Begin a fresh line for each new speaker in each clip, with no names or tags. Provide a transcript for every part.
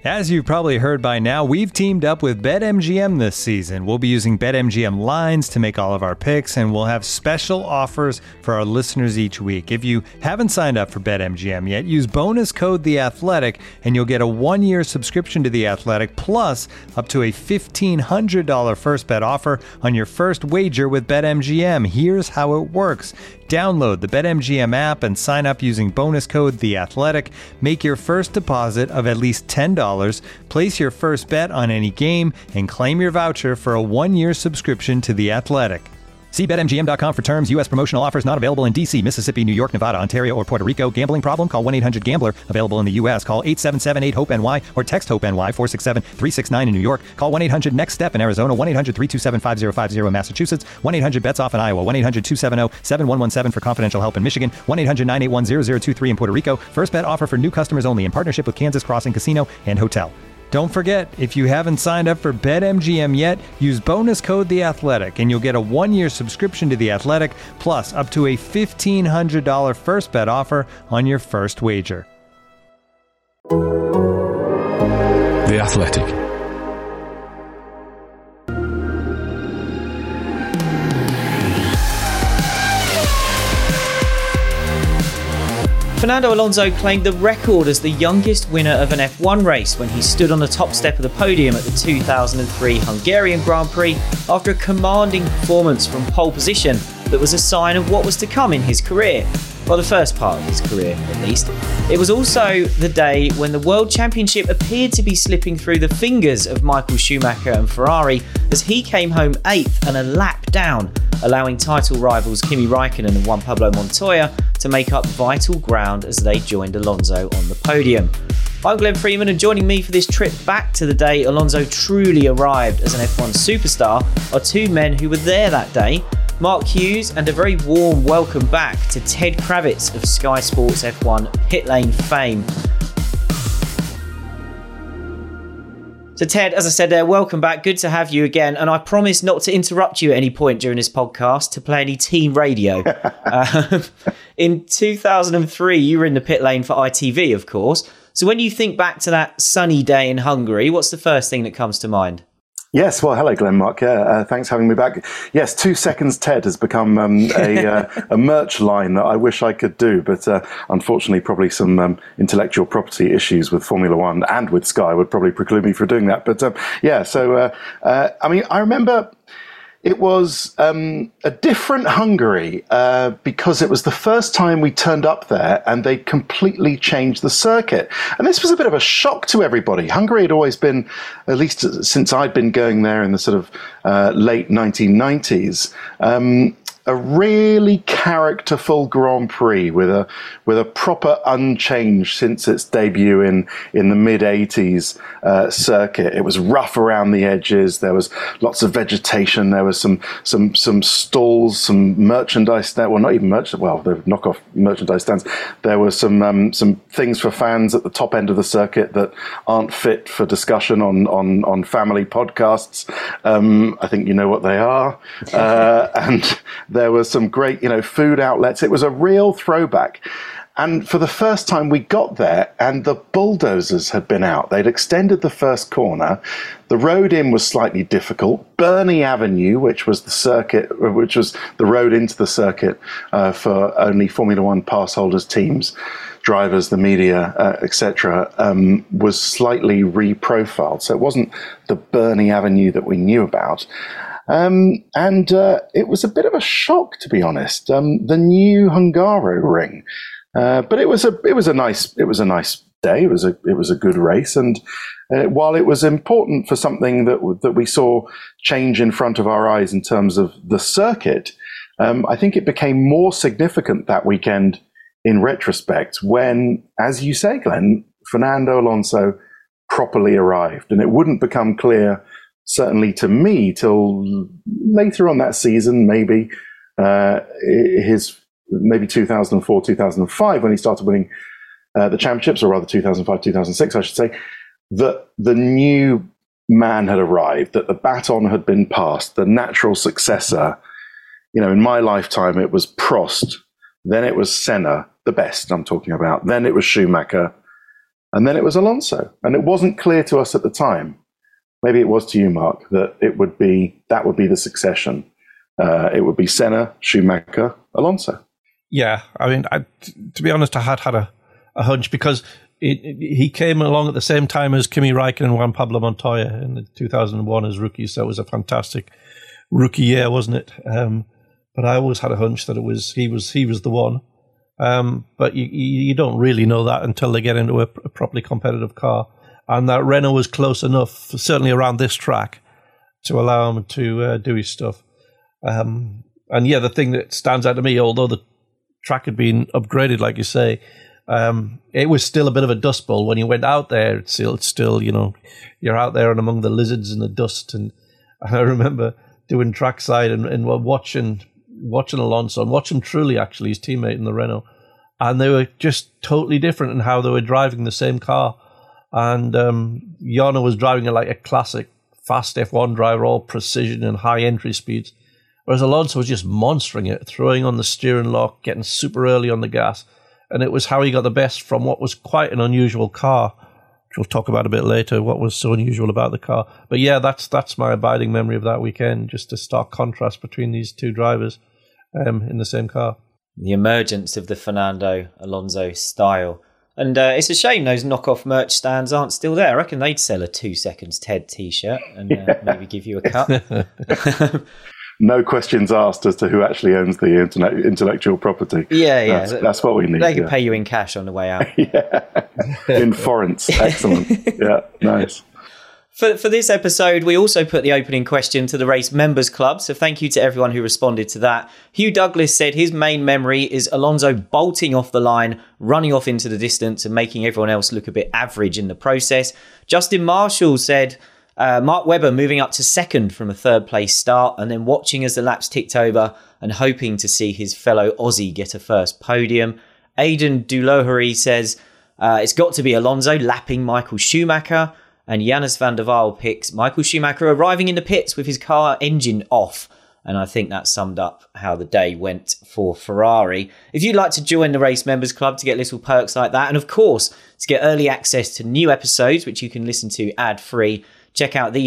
As you've probably heard by now, we've teamed up with BetMGM this season. We'll be using BetMGM lines to make all of our picks, and we'll have special offers for our listeners each week. If you haven't signed up for BetMGM yet, use bonus code The Athletic, and you'll get a 1-year subscription to The Athletic, plus up to a $1,500 first bet offer on your first wager with BetMGM. Here's how it works. Download the BetMGM app and sign up using bonus code The Athletic. Make your first deposit of at least $10. Place your first bet on any game and claim your voucher for a 1-year subscription to The Athletic. See BetMGM.com for terms. U.S. promotional offers not available in D.C., Mississippi, New York, Nevada, Ontario, or Puerto Rico. Gambling problem? Call 1-800-GAMBLER. Available in the U.S. Call 877-8-HOPE-NY or text HOPE-NY 467-369 in New York. Call 1-800-NEXT-STEP in Arizona. 1-800-327-5050 in Massachusetts. 1-800-BETS-OFF in Iowa. 1-800-270-7117 for confidential help in Michigan. 1-800-981-0023 in Puerto Rico. First bet offer for new customers only in partnership with Kansas Crossing Casino and Hotel. Don't forget, if you haven't signed up for BetMGM yet, use bonus code The Athletic, and you'll get a 1-year subscription to The Athletic, plus up to a $1,500 first bet offer on your first wager.
The Athletic.
Fernando Alonso claimed the record as the youngest winner of an F1 race when he stood on the top step of the podium at the 2003 Hungarian Grand Prix after a commanding performance from pole position that was a sign of what was to come in his career. Well, the first part of his career, at least. It was also the day when the World Championship appeared to be slipping through the fingers of Michael Schumacher and Ferrari as he came home 8th and a lap down, allowing title rivals Kimi Raikkonen and Juan Pablo Montoya to make up vital ground as they joined Alonso on the podium. I'm Glenn Freeman, and joining me for this trip back to the day Alonso truly arrived as an F1 superstar are two men who were there that day, Mark Hughes, and a very warm welcome back to Ted Kravitz of Sky Sports F1 pit lane fame. So Ted, as I said there, welcome back. Good to have you again. And I promise not to interrupt you at any point during this podcast to play any team radio. In 2003, you were in the pit lane for ITV, of course. So when you think back to that sunny day in Hungary, what's the first thing that comes to mind?
Yes, well, hello, Glenn, Mark. Thanks for having me back. Yes, 2 seconds Ted has become a merch line that I wish I could do, but unfortunately probably some intellectual property issues with Formula One and with Sky would probably preclude me from doing that. But I mean, I remember it was a different Hungary because it was the first time we turned up there and they completely changed the circuit. And this was a bit of a shock to everybody. Hungary had always been, at least since I'd been going there in the sort of late 1990s, a really characterful Grand Prix with a proper unchanged since its debut in the mid 80s circuit. It was rough around the edges. There was lots of vegetation. There was some stalls, some merchandise there. Well, not even merchandise. Well, the knockoff merchandise stands. There were some things for fans at the top end of the circuit that aren't fit for discussion on family podcasts. I think you know what they are, and there was some great, food outlets. It was a real throwback. And for the first time we got there and the bulldozers had been out. They'd extended the first corner. The road in was slightly difficult. Burney Avenue, which was the road into the circuit for only Formula One pass holders, teams, drivers, the media, etc., was slightly reprofiled. So it wasn't the Burney Avenue that we knew about. It was a bit of a shock, to be honest. The new Hungaroring, but it was a nice day. It was a good race, and while it was important for something that we saw change in front of our eyes in terms of the circuit, I think it became more significant that weekend in retrospect when, as you say, Glenn, Fernando Alonso properly arrived, and it wouldn't become clear, certainly to me, till later on that season, maybe 2004, 2005, when he started winning the championships, or rather 2005, 2006, I should say, that the new man had arrived, that the baton had been passed, the natural successor. In my lifetime, it was Prost, then it was Senna, the best I'm talking about, then it was Schumacher, And then it was Alonso. And it wasn't clear to us at the time, maybe it was to you, Mark, that that would be the succession. It would be Senna, Schumacher, Alonso.
Yeah, I mean, to be honest, I had a hunch because he came along at the same time as Kimi Räikkönen and Juan Pablo Montoya in 2001 as rookies. So it was a fantastic rookie year, wasn't it? But I always had a hunch that he was the one. But you don't really know that until they get into a properly competitive car. And that Renault was close enough, certainly around this track, to allow him to do his stuff. And yeah, the thing that stands out to me, although the track had been upgraded, like you say, it was still a bit of a dust bowl when you went out there. It's still, you're out there and among the lizards and the dust. And I remember doing trackside and watching Alonso and watching Trulli, actually, his teammate in the Renault. And they were just totally different in how they were driving the same car. And Jarno was driving it like a classic fast F1 driver, all precision and high entry speeds. Whereas Alonso was just monstering it, throwing on the steering lock, getting super early on the gas. And it was how he got the best from what was quite an unusual car, which we'll talk about a bit later, what was so unusual about the car. But yeah, that's my abiding memory of that weekend, just a stark contrast between these two drivers in the same car.
The emergence of the Fernando Alonso style. And it's a shame those knockoff merch stands aren't still there. I reckon they'd sell a 2 seconds Ted t-shirt and maybe give you a cut.
No questions asked as to who actually owns the intellectual property.
Yeah.
That's what we need.
They can pay you in cash on the way out.
In forints. Excellent. Yeah, nice.
For this episode, we also put the opening question to the Race Members Club, so thank you to everyone who responded to that. Hugh Douglas said his main memory is Alonso bolting off the line, running off into the distance and making everyone else look a bit average in the process. Justin Marshall said Mark Webber moving up to second from a third place start and then watching as the laps ticked over and hoping to see his fellow Aussie get a first podium. Aidan Dulohari says it's got to be Alonso lapping Michael Schumacher. And Janus van der Waal picks Michael Schumacher arriving in the pits with his car engine off. And I think that summed up how the day went for Ferrari. If you'd like to join the Race Members Club to get little perks like that, and of course, to get early access to new episodes, which you can listen to ad-free, check out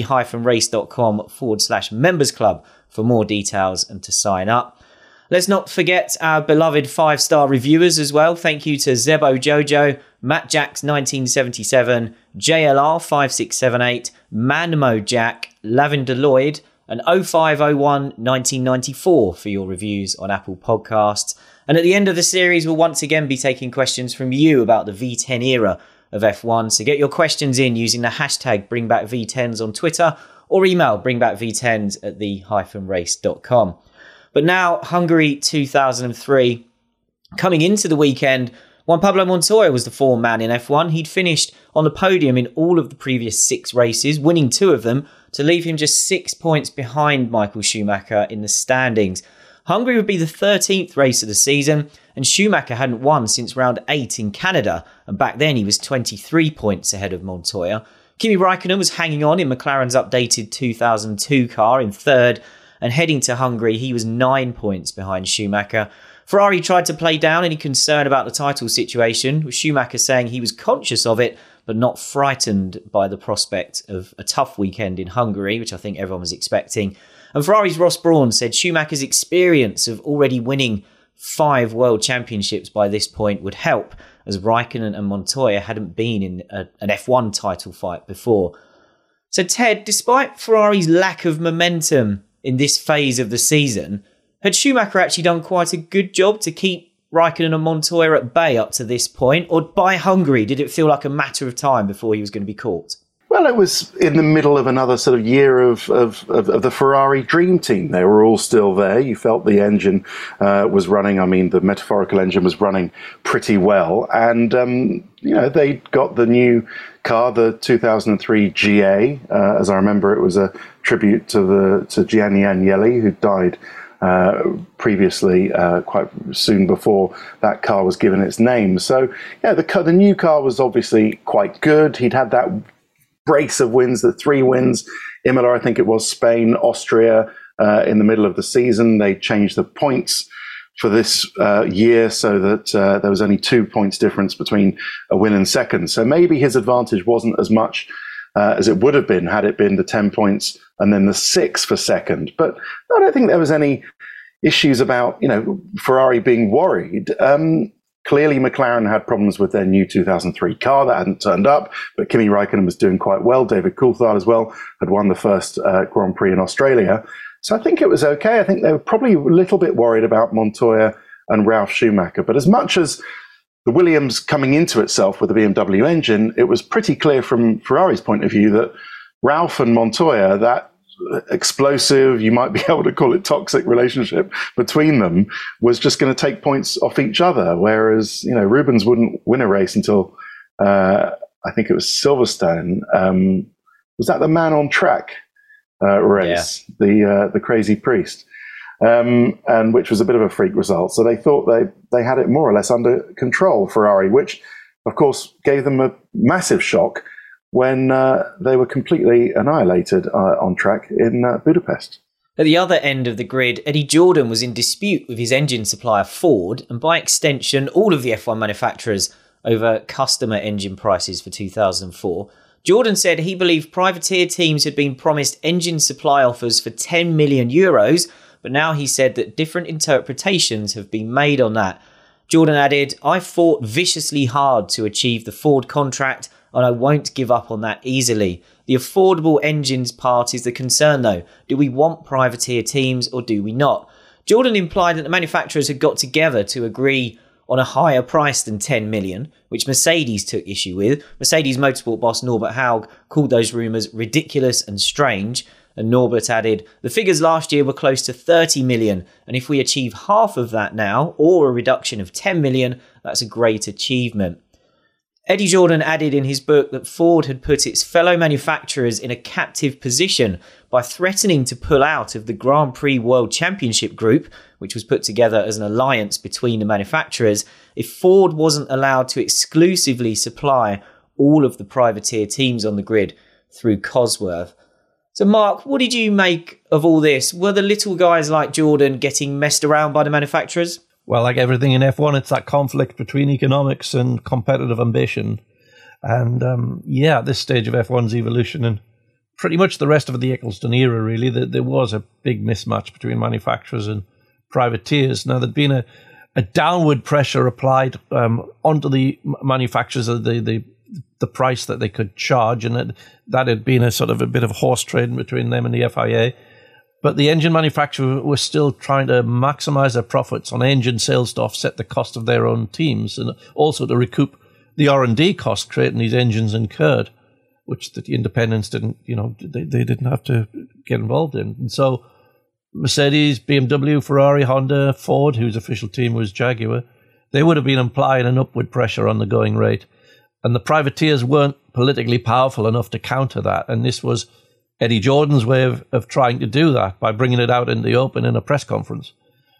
the-race.com/members club for more details and to sign up. Let's not forget our beloved 5-star reviewers as well. Thank you to Zebo Jojo, Matt Jacks 1977, JLR 5678, Manmo Jack, Lavender Lloyd, and 0501 1994 for your reviews on Apple Podcasts. And at the end of the series, we'll once again be taking questions from you about the V10 era of F1. So get your questions in using the hashtag BringBackV10s on Twitter or email bringbackv10s@the-race.com. But now, Hungary 2003. Coming into the weekend, Juan Pablo Montoya was the form man in F1. He'd finished on the podium in all of the previous 6 races, winning 2 of them, to leave him just 6 points behind Michael Schumacher in the standings. Hungary would be the 13th race of the season, and Schumacher hadn't won since round 8 in Canada, and back then he was 23 points ahead of Montoya. Kimi Räikkönen was hanging on in McLaren's updated 2002 car in 3rd, and heading to Hungary, he was 9 points behind Schumacher. Ferrari tried to play down any concern about the title situation, with Schumacher saying he was conscious of it, but not frightened by the prospect of a tough weekend in Hungary, which I think everyone was expecting. And Ferrari's Ross Brawn said Schumacher's experience of already winning 5 world championships by this point would help, as Räikkönen and Montoya hadn't been in an F1 title fight before. So Ted, despite Ferrari's lack of momentum in this phase of the season, had Schumacher actually done quite a good job to keep Räikkönen and Montoya at bay up to this point? Or by Hungary, did it feel like a matter of time before he was going to be caught?
Well, it was in the middle of another sort of year of the Ferrari dream team. They were all still there. You felt the engine was running. I mean, the metaphorical engine was running pretty well. And, they got the new car, the 2003 GA. As I remember, it was a tribute to Gianni Agnelli, who died previously, quite soon before that car was given its name. So, yeah, the new car was obviously quite good. He'd had that brace of wins, the 3 wins, Imola, I think it was, Spain, Austria, in the middle of the season. They changed the points for this year, so that there was only 2 points difference between a win and second. So maybe his advantage wasn't as much as it would have been had it been the 10 points and then the 6 for second. But I don't think there was any issues about, Ferrari being worried. Clearly, McLaren had problems with their new 2003 car that hadn't turned up, but Kimi Raikkonen was doing quite well. David Coulthard as well had won the first Grand Prix in Australia. So I think it was okay. I think they were probably a little bit worried about Montoya and Ralf Schumacher. But as much as the Williams coming into itself with the BMW engine, it was pretty clear from Ferrari's point of view that Ralf and Montoya, that explosive, you might be able to call it toxic relationship between them, was just going to take points off each other. Whereas, Rubens wouldn't win a race until, I think it was Silverstone. Was that the man on track race? Yeah. The Crazy Priest. And which was a bit of a freak result. So they thought they had it more or less under control, Ferrari, which, of course, gave them a massive shock when they were completely annihilated on track in Budapest.
At the other end of the grid, Eddie Jordan was in dispute with his engine supplier Ford, and by extension all of the F1 manufacturers, over customer engine prices for 2004. Jordan said he believed privateer teams had been promised engine supply offers for 10 million euros, but now he said that different interpretations have been made on that. Jordan added, "I fought viciously hard to achieve the Ford contract, and I won't give up on that easily. The affordable engines part is the concern though. Do we want privateer teams or do we not?" Jordan implied that the manufacturers had got together to agree on a higher price than 10 million, which Mercedes took issue with. Mercedes motorsport boss Norbert Haug called those rumours ridiculous and strange. And Norbert added, "The figures last year were close to 30 million, and if we achieve half of that now, or a reduction of 10 million, that's a great achievement." Eddie Jordan added in his book that Ford had put its fellow manufacturers in a captive position by threatening to pull out of the Grand Prix World Championship Group, which was put together as an alliance between the manufacturers, if Ford wasn't allowed to exclusively supply all of the privateer teams on the grid through Cosworth. So Mark, what did you make of all this? Were the little guys like Jordan getting messed around by the manufacturers?
Well, like everything in F1, it's that conflict between economics and competitive ambition. And at this stage of F1's evolution and pretty much the rest of the Eccleston era, really, there was a big mismatch between manufacturers and privateers. Now, there'd been a downward pressure applied onto the manufacturers of the price that they could charge, and that had been a sort of a bit of horse trading between them and the FIA. But the engine manufacturer was still trying to maximize their profits on engine sales to offset the cost of their own teams, and also to recoup the R&D cost creating these engines incurred, which the independents didn't, they didn't have to get involved in. And so Mercedes, BMW, Ferrari, Honda, Ford, whose official team was Jaguar, they would have been applying an upward pressure on the going rate. And the privateers weren't politically powerful enough to counter that. And this was Eddie Jordan's way of trying to do that by bringing it out in the open in a press conference.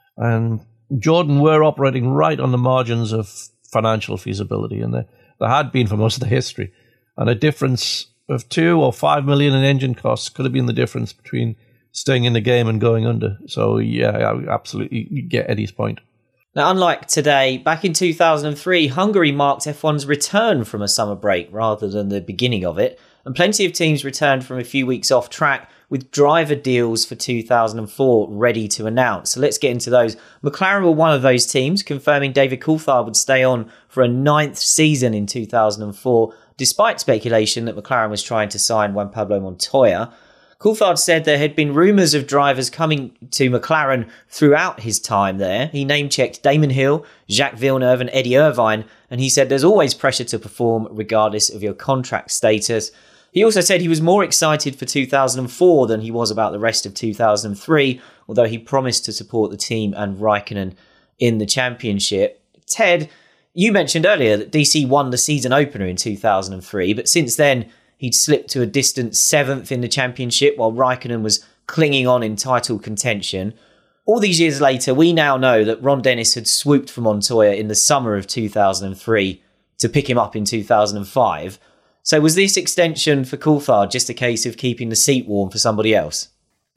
And Jordan were operating right on the margins of financial feasibility, and there had been for most of the history. And a difference of 2 or 5 million in engine costs could have been the difference between staying in the game and going under. So, yeah, I absolutely get Eddie's point.
Now, unlike today, back in 2003, Hungary marked F1's return from a summer break rather than the beginning of it, and plenty of teams returned from a few weeks off track with driver deals for 2004 ready to announce. So let's get into those. McLaren were one of those teams, confirming David Coulthard would stay on for a 9th season in 2004, despite speculation that McLaren was trying to sign Juan Pablo Montoya. Coulthard said there had been rumours of drivers coming to McLaren throughout his time there. He name-checked Damon Hill, Jacques Villeneuve and Eddie Irvine, and he said there's always pressure to perform regardless of your contract status. He also said he was more excited for 2004 than he was about the rest of 2003, although he promised to support the team and Raikkonen in the championship. Ted, you mentioned earlier that DC won the season opener in 2003, but since then he'd slipped to a distant 7th in the championship while Raikkonen was clinging on in title contention. All these years later, we now know that Ron Dennis had swooped for Montoya in the summer of 2003 to pick him up in 2005. So was this extension for Coulthard just a case of keeping the seat warm for somebody else?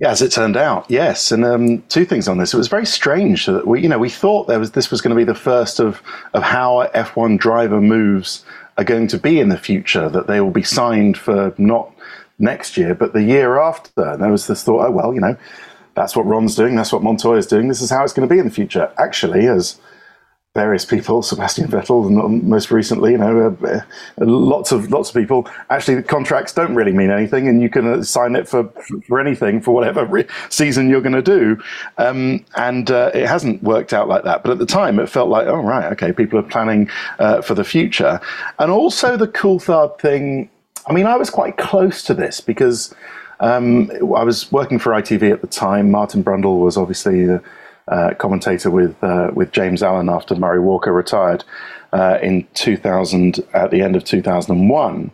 Yeah, as it turned out, yes. And two things on this. It was very strange that we thought this was going to be the first of how F1 driver moves are going to be in the future, that they will be signed for not next year, but the year after. And there was this thought, oh, well, that's what Ron's doing, that's what Montoya's doing, this is how it's going to be in the future. Actually, as various people, Sebastian Vettel, and most recently, lots of people, actually the contracts don't really mean anything, and you can sign it for anything, for whatever season you're going to do. And it hasn't worked out like that. But at the time, it felt like, oh, right, okay, people are planning for the future. And also the Coulthard thing, I mean, I was quite close to this because I was working for ITV at the time. Martin Brundle was obviously commentator with James Allen after Murray Walker retired in 2000, at the end of 2001.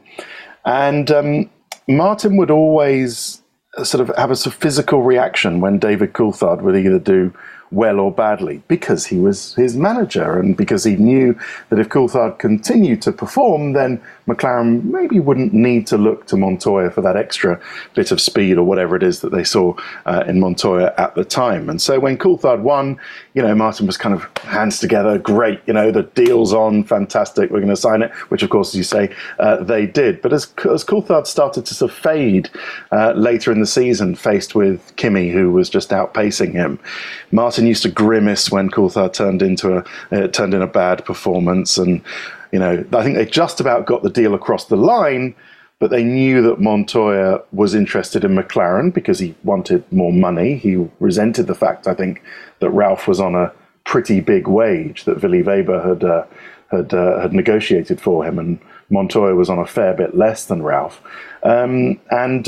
And Martin would always sort of have a sort of physical reaction when David Coulthard would either do well or badly, because he was his manager and because he knew that if Coulthard continued to perform, then McLaren maybe wouldn't need to look to Montoya for that extra bit of speed or whatever it is that they saw in Montoya at the time. And so when Coulthard won, Martin was kind of hands together, great, the deal's on, fantastic, we're going to sign it, which of course, as you say, they did. But as Coulthard started to sort of fade later in the season, faced with Kimi, who was just outpacing him, Martin used to grimace when Coulthard turned in a bad performance. And, I think they just about got the deal across the line, but they knew that Montoya was interested in McLaren because he wanted more money. He resented the fact, I think, that Ralph was on a pretty big wage that Willy Weber had negotiated for him, and Montoya was on a fair bit less than Ralph. And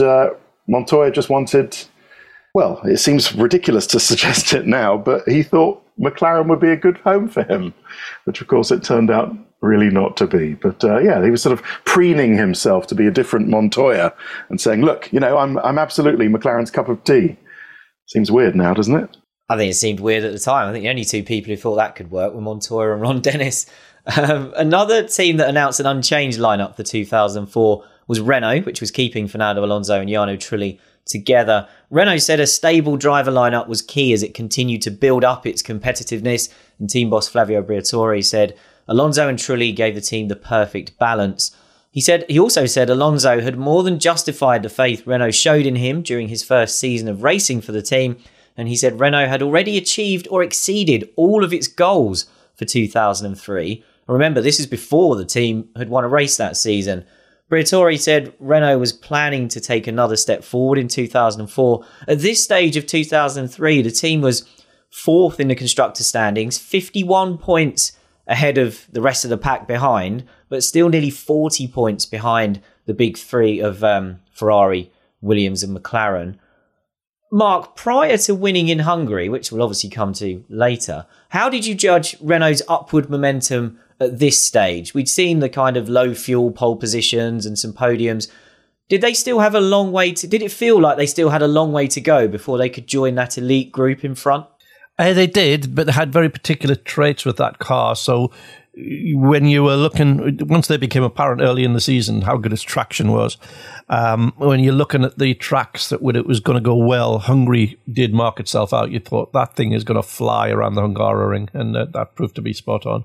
Montoya just wanted, well, it seems ridiculous to suggest it now, but he thought McLaren would be a good home for him, which of course it turned out really not to be. But he was sort of preening himself to be a different Montoya and saying, look, I'm absolutely McLaren's cup of tea. Seems weird now, doesn't it?
I think it seemed weird at the time. I think the only two people who thought that could work were Montoya and Ron Dennis. Another team that announced an unchanged lineup for 2004 was Renault, which was keeping Fernando Alonso and Jarno Trulli together. Renault said a stable driver lineup was key as it continued to build up its competitiveness, and team boss Flavio Briatore said Alonso and Trulli gave the team the perfect balance. He also said Alonso had more than justified the faith Renault showed in him during his first season of racing for the team, and he said Renault had already achieved or exceeded all of its goals for 2003. Remember, this is before the team had won a race that season. Briatore said Renault was planning to take another step forward in 2004. At this stage of 2003, the team was fourth in the constructor standings, 51 points ahead of the rest of the pack behind, but still nearly 40 points behind the big three of Ferrari, Williams and McLaren. Mark, prior to winning in Hungary, which we'll obviously come to later, how did you judge Renault's upward momentum at this stage? We'd seen the kind of low fuel pole positions and some podiums. Did they still have a long way to... Did it feel like they still had a long way to go before they could join that elite group in front?
They did, but they had very particular traits with that car. So when you were looking, once they became apparent early in the season how good its traction was, when you're looking at the tracks that when it was going to go well, Hungary did mark itself out. You thought that thing is going to fly around the Hungaroring, and that proved to be spot on.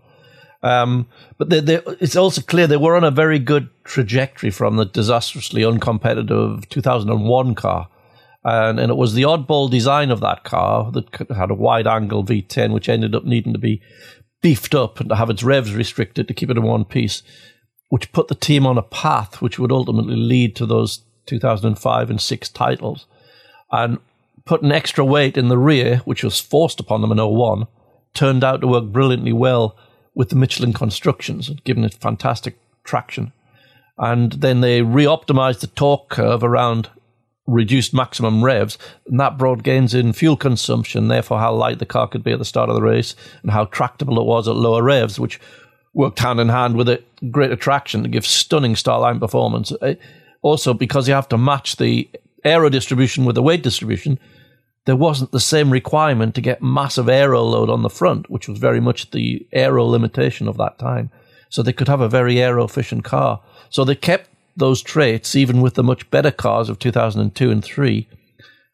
But it's also clear they were on a very good trajectory from the disastrously uncompetitive 2001 car. And it was the oddball design of that car that had a wide-angle V10, which ended up needing to be beefed up and to have its revs restricted to keep it in one piece, which put the team on a path which would ultimately lead to those 2005 and 6 titles. And putting extra weight in the rear, which was forced upon them in 01, turned out to work brilliantly well with the Michelin constructions, giving it fantastic traction. And then they re-optimized the torque curve around reduced maximum revs, and that brought gains in fuel consumption, therefore how light the car could be at the start of the race and how tractable it was at lower revs, which worked hand in hand with a greater traction to give stunning start line performance. Also, because you have to match the aero distribution with the weight distribution, there wasn't the same requirement to get massive aero load on the front, which was very much the aero limitation of that time. So they could have a very aero-efficient car. So they kept those traits, even with the much better cars of 2002 and 3,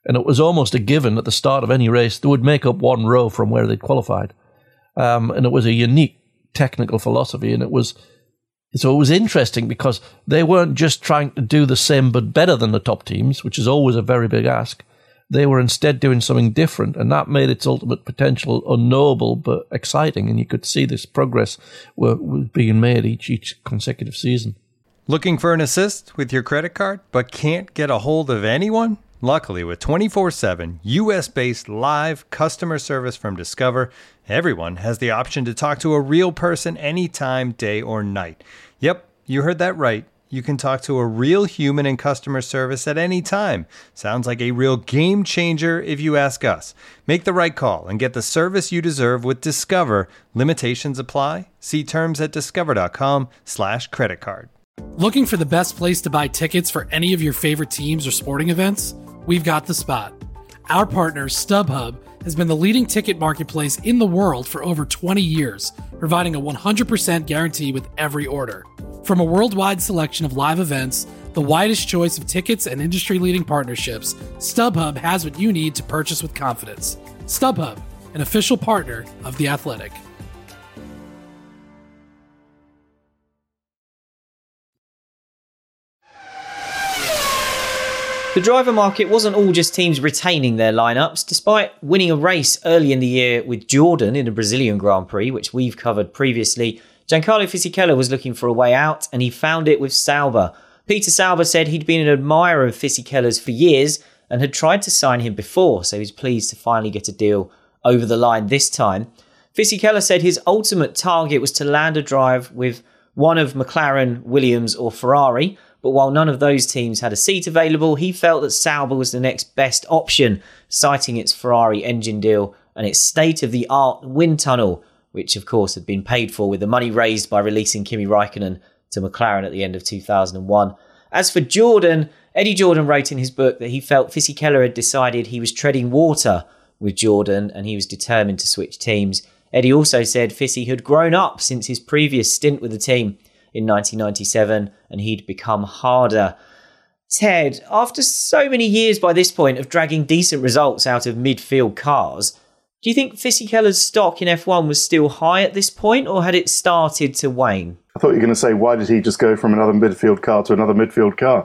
And it was almost a given at the start of any race they would make up one row from where they'd qualified. And it was a unique technical philosophy, and it was interesting because they weren't just trying to do the same but better than the top teams, which is always a very big ask. They were instead doing something different, and that made its ultimate potential unknowable but exciting, and you could see this progress was being made each consecutive season.
Looking for an assist with your credit card but can't get a hold of anyone? Luckily, with 24/7 US-based live customer service from Discover, everyone has the option to talk to a real person anytime, day or night. Yep, you heard that right. You can talk to a real human in customer service at any time. Sounds like a real game changer if you ask us. Make the right call and get the service you deserve with Discover. Limitations apply. See terms at discover.com/creditcard.
Looking for the best place to buy tickets for any of your favorite teams or sporting events? We've got the spot. Our partner, StubHub, has been the leading ticket marketplace in the world for over 20 years, providing a 100% guarantee with every order. From a worldwide selection of live events, the widest choice of tickets and industry-leading partnerships, StubHub has what you need to purchase with confidence. StubHub, an official partner of The Athletic.
The driver market wasn't all just teams retaining their lineups. Despite winning a race early in the year with Jordan in a Brazilian Grand Prix, which we've covered previously, Giancarlo Fisichella was looking for a way out, and he found it with Sauber. Peter Sauber said he'd been an admirer of Fisichella's for years and had tried to sign him before, so he's pleased to finally get a deal over the line this time. Fisichella said his ultimate target was to land a drive with one of McLaren, Williams or Ferrari, but while none of those teams had a seat available, he felt that Sauber was the next best option, citing its Ferrari engine deal and its state-of-the-art wind tunnel, which of course had been paid for with the money raised by releasing Kimi Räikkönen to McLaren at the end of 2001. As for Jordan, Eddie Jordan wrote in his book that he felt Fisichella had decided he was treading water with Jordan and he was determined to switch teams. Eddie also said Fisi had grown up since his previous stint with the team in 1997, and he'd become harder. Ted, after so many years by this point of dragging decent results out of midfield cars, do you think Fisichella's stock in F1 was still high at this point, or had it started to wane?
I thought you were going to say, why did he just go from another midfield car to another midfield car?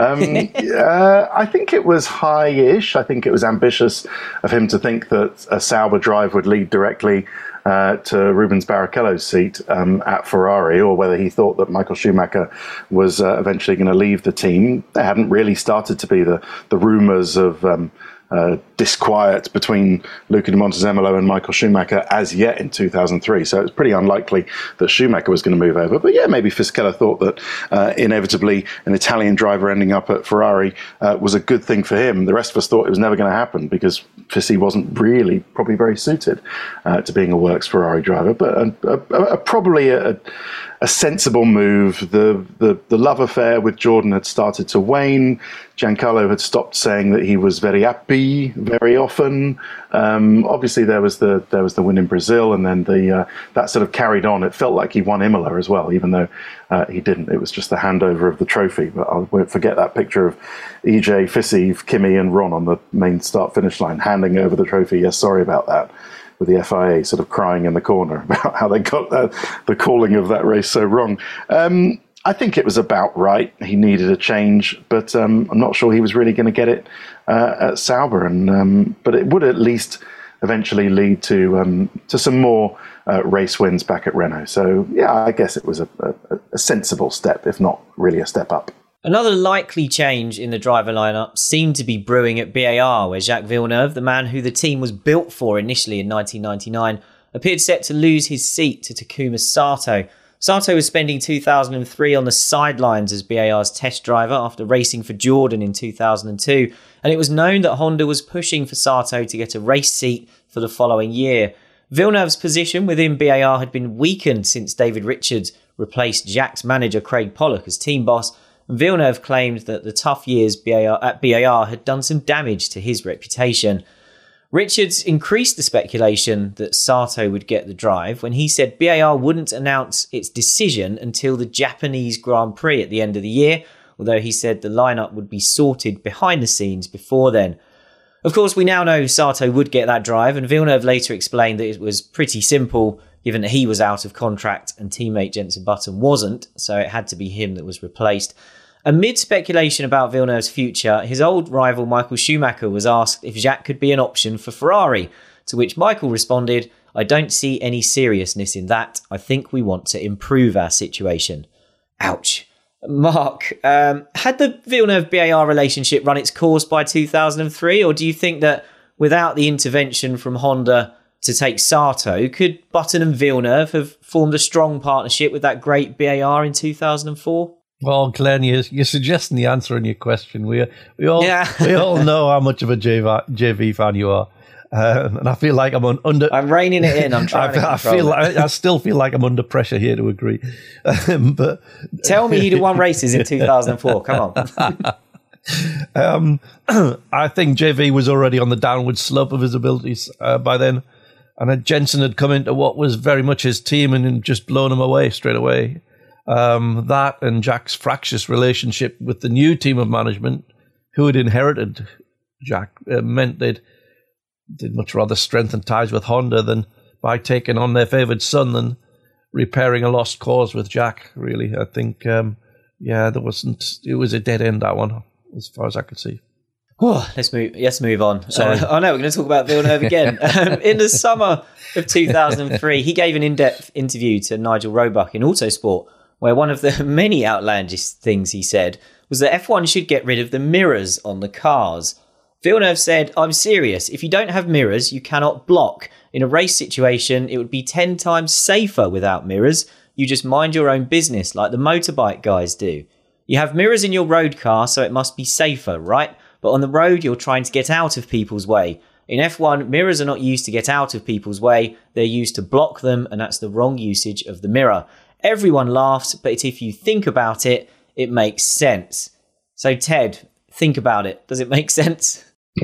I think it was high-ish. I think it was ambitious of him to think that a Sauber drive would lead directly to Rubens Barrichello's seat at Ferrari, or whether he thought that Michael Schumacher was eventually going to leave the team. There hadn't really started to be the rumours of disquiet between Luca di Montezemolo and Michael Schumacher as yet in 2003. So it was pretty unlikely that Schumacher was going to move over. But yeah, maybe Fisichella thought that inevitably an Italian driver ending up at Ferrari was a good thing for him. The rest of us thought it was never going to happen because Fisi wasn't really probably very suited to being a works Ferrari driver. But probably a sensible move. The love affair with Jordan had started to wane. Giancarlo had stopped saying that he was very happy very often. Obviously, there was the win in Brazil, and then that sort of carried on. It felt like he won Imola as well, even though he didn't. It was just the handover of the trophy. But I won't forget that picture of EJ, Fisi, Kimi, and Ron on the main start-finish line handing over the trophy. Yes, sorry about that. With the FIA sort of crying in the corner about how they got the calling of that race so wrong. I think it was about right. He needed a change, but I'm not sure he was really going to get it at Sauber. But it would at least eventually lead to some more race wins back at Renault. So yeah, I guess it was a sensible step, if not really a step up.
Another likely change in the driver lineup seemed to be brewing at BAR, where Jacques Villeneuve, the man who the team was built for initially in 1999, appeared set to lose his seat to Takuma Sato. Sato was spending 2003 on the sidelines as BAR's test driver after racing for Jordan in 2002, and it was known that Honda was pushing for Sato to get a race seat for the following year. Villeneuve's position within BAR had been weakened since David Richards replaced Jacques' manager Craig Pollock as team boss, and Villeneuve claimed that the tough years at BAR had done some damage to his reputation. Richards increased the speculation that Sato would get the drive when he said BAR wouldn't announce its decision until the Japanese Grand Prix at the end of the year, although he said the lineup would be sorted behind the scenes before then. Of course, we now know Sato would get that drive, and Villeneuve later explained that it was pretty simple, given that he was out of contract and teammate Jenson Button wasn't, so it had to be him that was replaced. Amid speculation about Villeneuve's future, his old rival Michael Schumacher was asked if Jacques could be an option for Ferrari, to which Michael responded, "I don't see any seriousness in that. I think we want to improve our situation." Ouch. Mark, had the Villeneuve-BAR relationship run its course by 2003, or do you think that without the intervention from Honda to take Sato, could Button and Villeneuve have formed a strong partnership with that great BAR in 2004?
Well, Glenn, you're suggesting the answer in your question. We all know how much of a JV fan you are. And I feel like I'm
reining it in. I'm trying to control it.
I still feel like I'm under pressure here to agree. But
tell me he'd have won races in 2004. Come
on. I think JV was already on the downward slope of his abilities by then. And Jenson had come into what was very much his team and just blown him away straight away. That and Jacques' fractious relationship with the new team of management, who had inherited Jacques, meant they'd much rather strengthen ties with Honda than by taking on their favoured son than repairing a lost cause with Jacques, really. I think, it was a dead end, that one, as far as I could see.
Let's move on. Sorry. We're going to talk about Villeneuve again. In the summer of 2003, he gave an in-depth interview to Nigel Roebuck in Autosport, where one of the many outlandish things he said was that F1 should get rid of the mirrors on the cars. Villeneuve said, "I'm serious. If you don't have mirrors, you cannot block. In a race situation, it would be 10 times safer without mirrors. You just mind your own business like the motorbike guys do. You have mirrors in your road car, so it must be safer, right? But on the road, you're trying to get out of people's way. In F1, mirrors are not used to get out of people's way. They're used to block them, and that's the wrong usage of the mirror." Everyone laughs, but if you think about it, it makes sense. So, Ted, think about it. Does it make sense?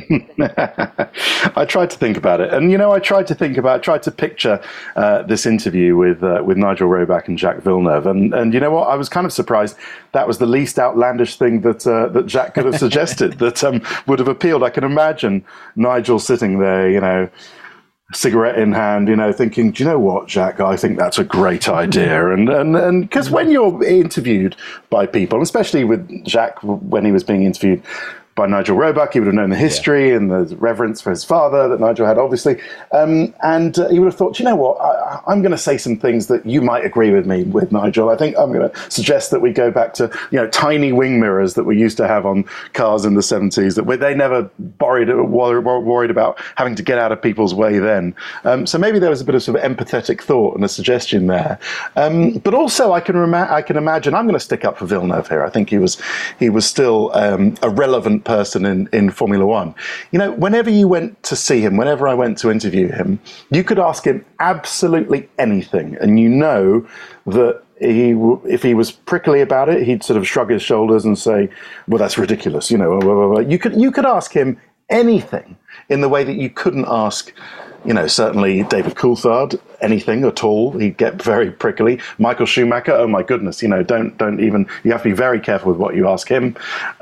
I tried to think about it, and I tried to picture this interview with Nigel Roebuck and Jacques Villeneuve, and you know what? I was kind of surprised that was the least outlandish thing that Jacques could have suggested that would have appealed. I can imagine Nigel sitting there, cigarette in hand, thinking, "Do you know what, Jacques? I think that's a great idea." And because when you're interviewed by people, especially with Jacques when he was being interviewed by Nigel Roebuck, he would have known the history and the reverence for his father that Nigel had, obviously. And he would have thought, you know what, I'm going to say some things that you might agree with me with, Nigel. I think I'm going to suggest that we go back to, tiny wing mirrors that we used to have on cars in the 70s, that they never worried about having to get out of people's way then. So maybe there was a bit of sort of empathetic thought and a suggestion there. But also I can imagine, I'm going to stick up for Villeneuve here. I think he was still a relevant person in Formula One. Whenever you went to see him, whenever I went to interview him, you could ask him absolutely anything, and that if he was prickly about it, he'd sort of shrug his shoulders and say, "Well, that's ridiculous." You could ask him anything in the way that you couldn't ask, certainly David Coulthard, anything at all. He'd get very prickly. Michael Schumacher, oh my goodness, don't even, you have to be very careful with what you ask him.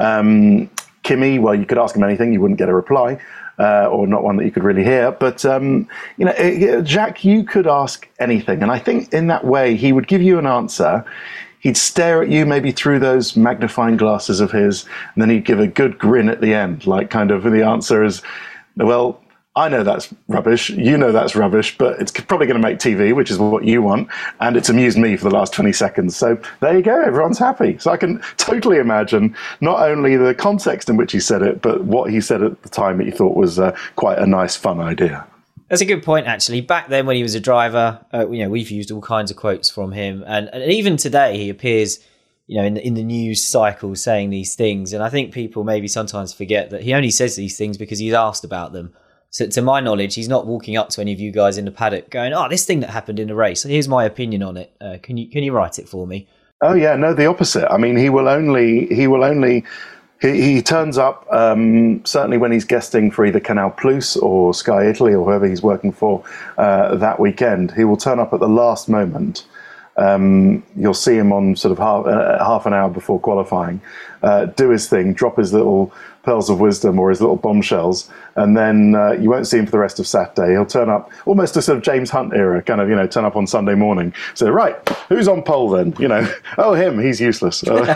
Kimi, well, you could ask him anything, you wouldn't get a reply, or not one that you could really hear. But, Jacques, you could ask anything. And I think in that way, he would give you an answer. He'd stare at you maybe through those magnifying glasses of his, and then he'd give a good grin at the end, like kind of the answer is, well, I know that's rubbish, that's rubbish, but it's probably going to make TV, which is what you want, and it's amused me for the last 20 seconds. So there you go, everyone's happy. So I can totally imagine not only the context in which he said it, but what he said at the time that he thought was quite a nice, fun idea.
That's a good point, actually. Back then when he was a driver, we've used all kinds of quotes from him, and even today he appears in the news cycle saying these things, and I think people maybe sometimes forget that he only says these things because he's asked about them. So to my knowledge, he's not walking up to any of you guys in the paddock going, "Oh, this thing that happened in the race, here's my opinion on it. Can you write it for me?"
Oh yeah, no, the opposite. I mean, he turns up certainly when he's guesting for either Canal Plus or Sky Italy or whoever he's working for that weekend. He will turn up at the last moment You'll see him on sort of half an hour before qualifying, do his thing, drop his little pearls of wisdom or his little bombshells, and then you won't see him for the rest of Saturday. He'll turn up almost a sort of James Hunt era, kind of, turn up on Sunday morning. So, right, who's on pole then? Oh, him, he's useless.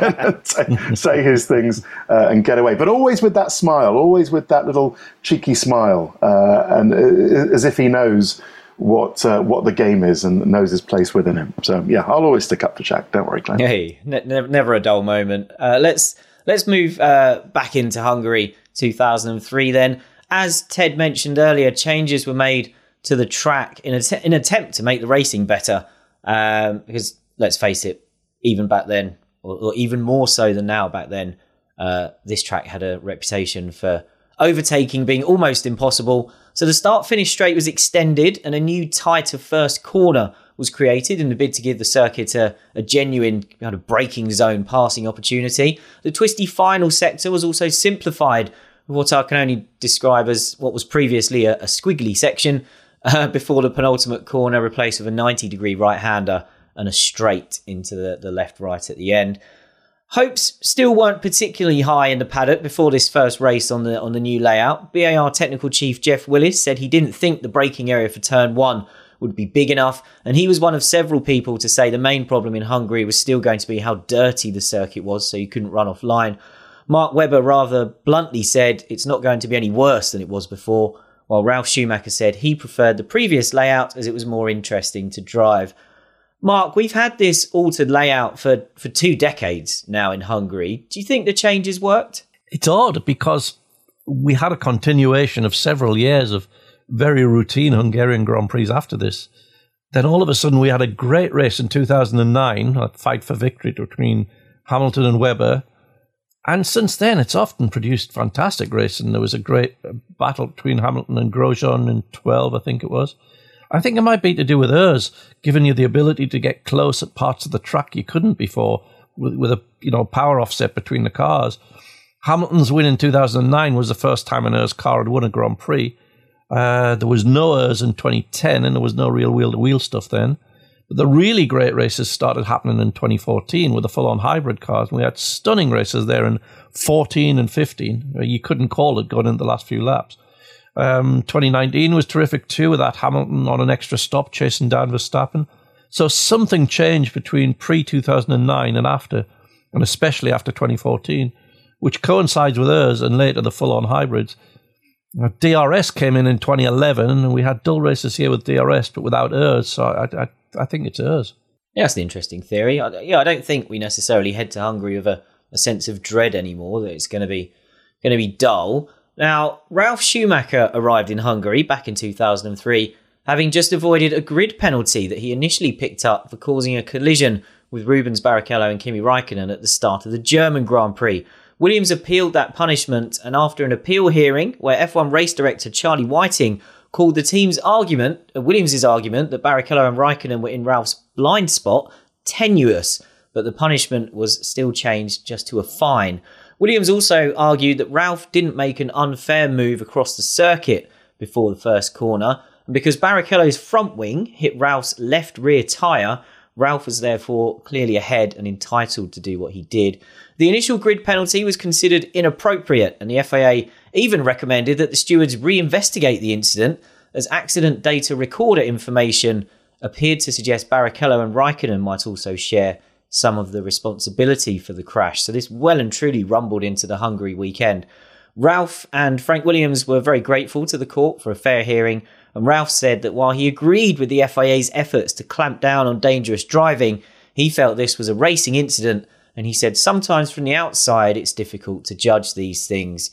Say his things and get away. But always with that smile, always with that little cheeky smile, and as if he knows what the game is and knows his place within him. So, yeah, I'll always stick up for Jack. Don't worry, Glenn.
Hey, never a dull moment. Let's move back into Hungary 2003 then. As Ted mentioned earlier, changes were made to the track in an attempt to make the racing better. Because, let's face it, even back then, or even more so than now back then, this track had a reputation for overtaking being almost impossible. So the start-finish straight was extended and a new tighter first corner was created in the bid to give the circuit a genuine kind of braking zone passing opportunity. The twisty final sector was also simplified with what I can only describe as what was previously a squiggly section before the penultimate corner replaced with a 90-degree right-hander and a straight into the left-right at the end. Hopes still weren't particularly high in the paddock before this first race on the new layout. BAR technical chief Jeff Willis said he didn't think the braking area for turn 1 would be big enough, and he was one of several people to say the main problem in Hungary was still going to be how dirty the circuit was, so you couldn't run off line. Mark Webber rather bluntly said it's not going to be any worse than it was before, while Ralf Schumacher said he preferred the previous layout as it was more interesting to drive. Mark, we've had this altered layout for 2 decades now in Hungary. Do you think the changes worked?
It's odd because we had a continuation of several years of very routine Hungarian Grand Prix after this. Then all of a sudden we had a great race in 2009, a fight for victory between Hamilton and Webber. And since then it's often produced fantastic racing. There was a great battle between Hamilton and Grosjean in 12, I think it was. I think it might be to do with Urs, giving you the ability to get close at parts of the track you couldn't before, with a power offset between the cars. Hamilton's win in 2009 was the first time an Urs car had won a Grand Prix. There was no Urs in 2010, and there was no real wheel-to-wheel stuff then. But the really great races started happening in 2014 with the full-on hybrid cars. And we had stunning races there in 14 and 15. You couldn't call it going into the last few laps. 2019 was terrific too, with that Hamilton on an extra stop chasing down Verstappen. So something changed between pre-2009 and after, and especially after 2014, which coincides with Urs and later the full-on hybrids. DRS came in 2011, and we had dual races here with DRS, but without Urs, so I think it's Urs.
Yeah, that's an interesting theory. I don't think we necessarily head to Hungary with a sense of dread anymore, that it's going to be dull. Now, Ralf Schumacher arrived in Hungary back in 2003, having just avoided a grid penalty that he initially picked up for causing a collision with Rubens Barrichello and Kimi Räikkönen at the start of the German Grand Prix. Williams appealed that punishment, and after an appeal hearing where F1 race director Charlie Whiting called the team's argument, Williams' argument, that Barrichello and Räikkönen were in Ralph's blind spot, tenuous, but the punishment was still changed just to a fine. Williams also argued that Ralf didn't make an unfair move across the circuit before the first corner, and because Barrichello's front wing hit Ralph's left rear tyre, Ralf was therefore clearly ahead and entitled to do what he did. The initial grid penalty was considered inappropriate, and the FIA even recommended that the stewards reinvestigate the incident, as accident data recorder information appeared to suggest Barrichello and Räikkönen might also share some of the responsibility for the crash. So this well and truly rumbled into the Hungary weekend. Ralf and Frank Williams were very grateful to the court for a fair hearing, and Ralf said that while he agreed with the FIA's efforts to clamp down on dangerous driving, he felt this was a racing incident, and he said sometimes from the outside it's difficult to judge these things.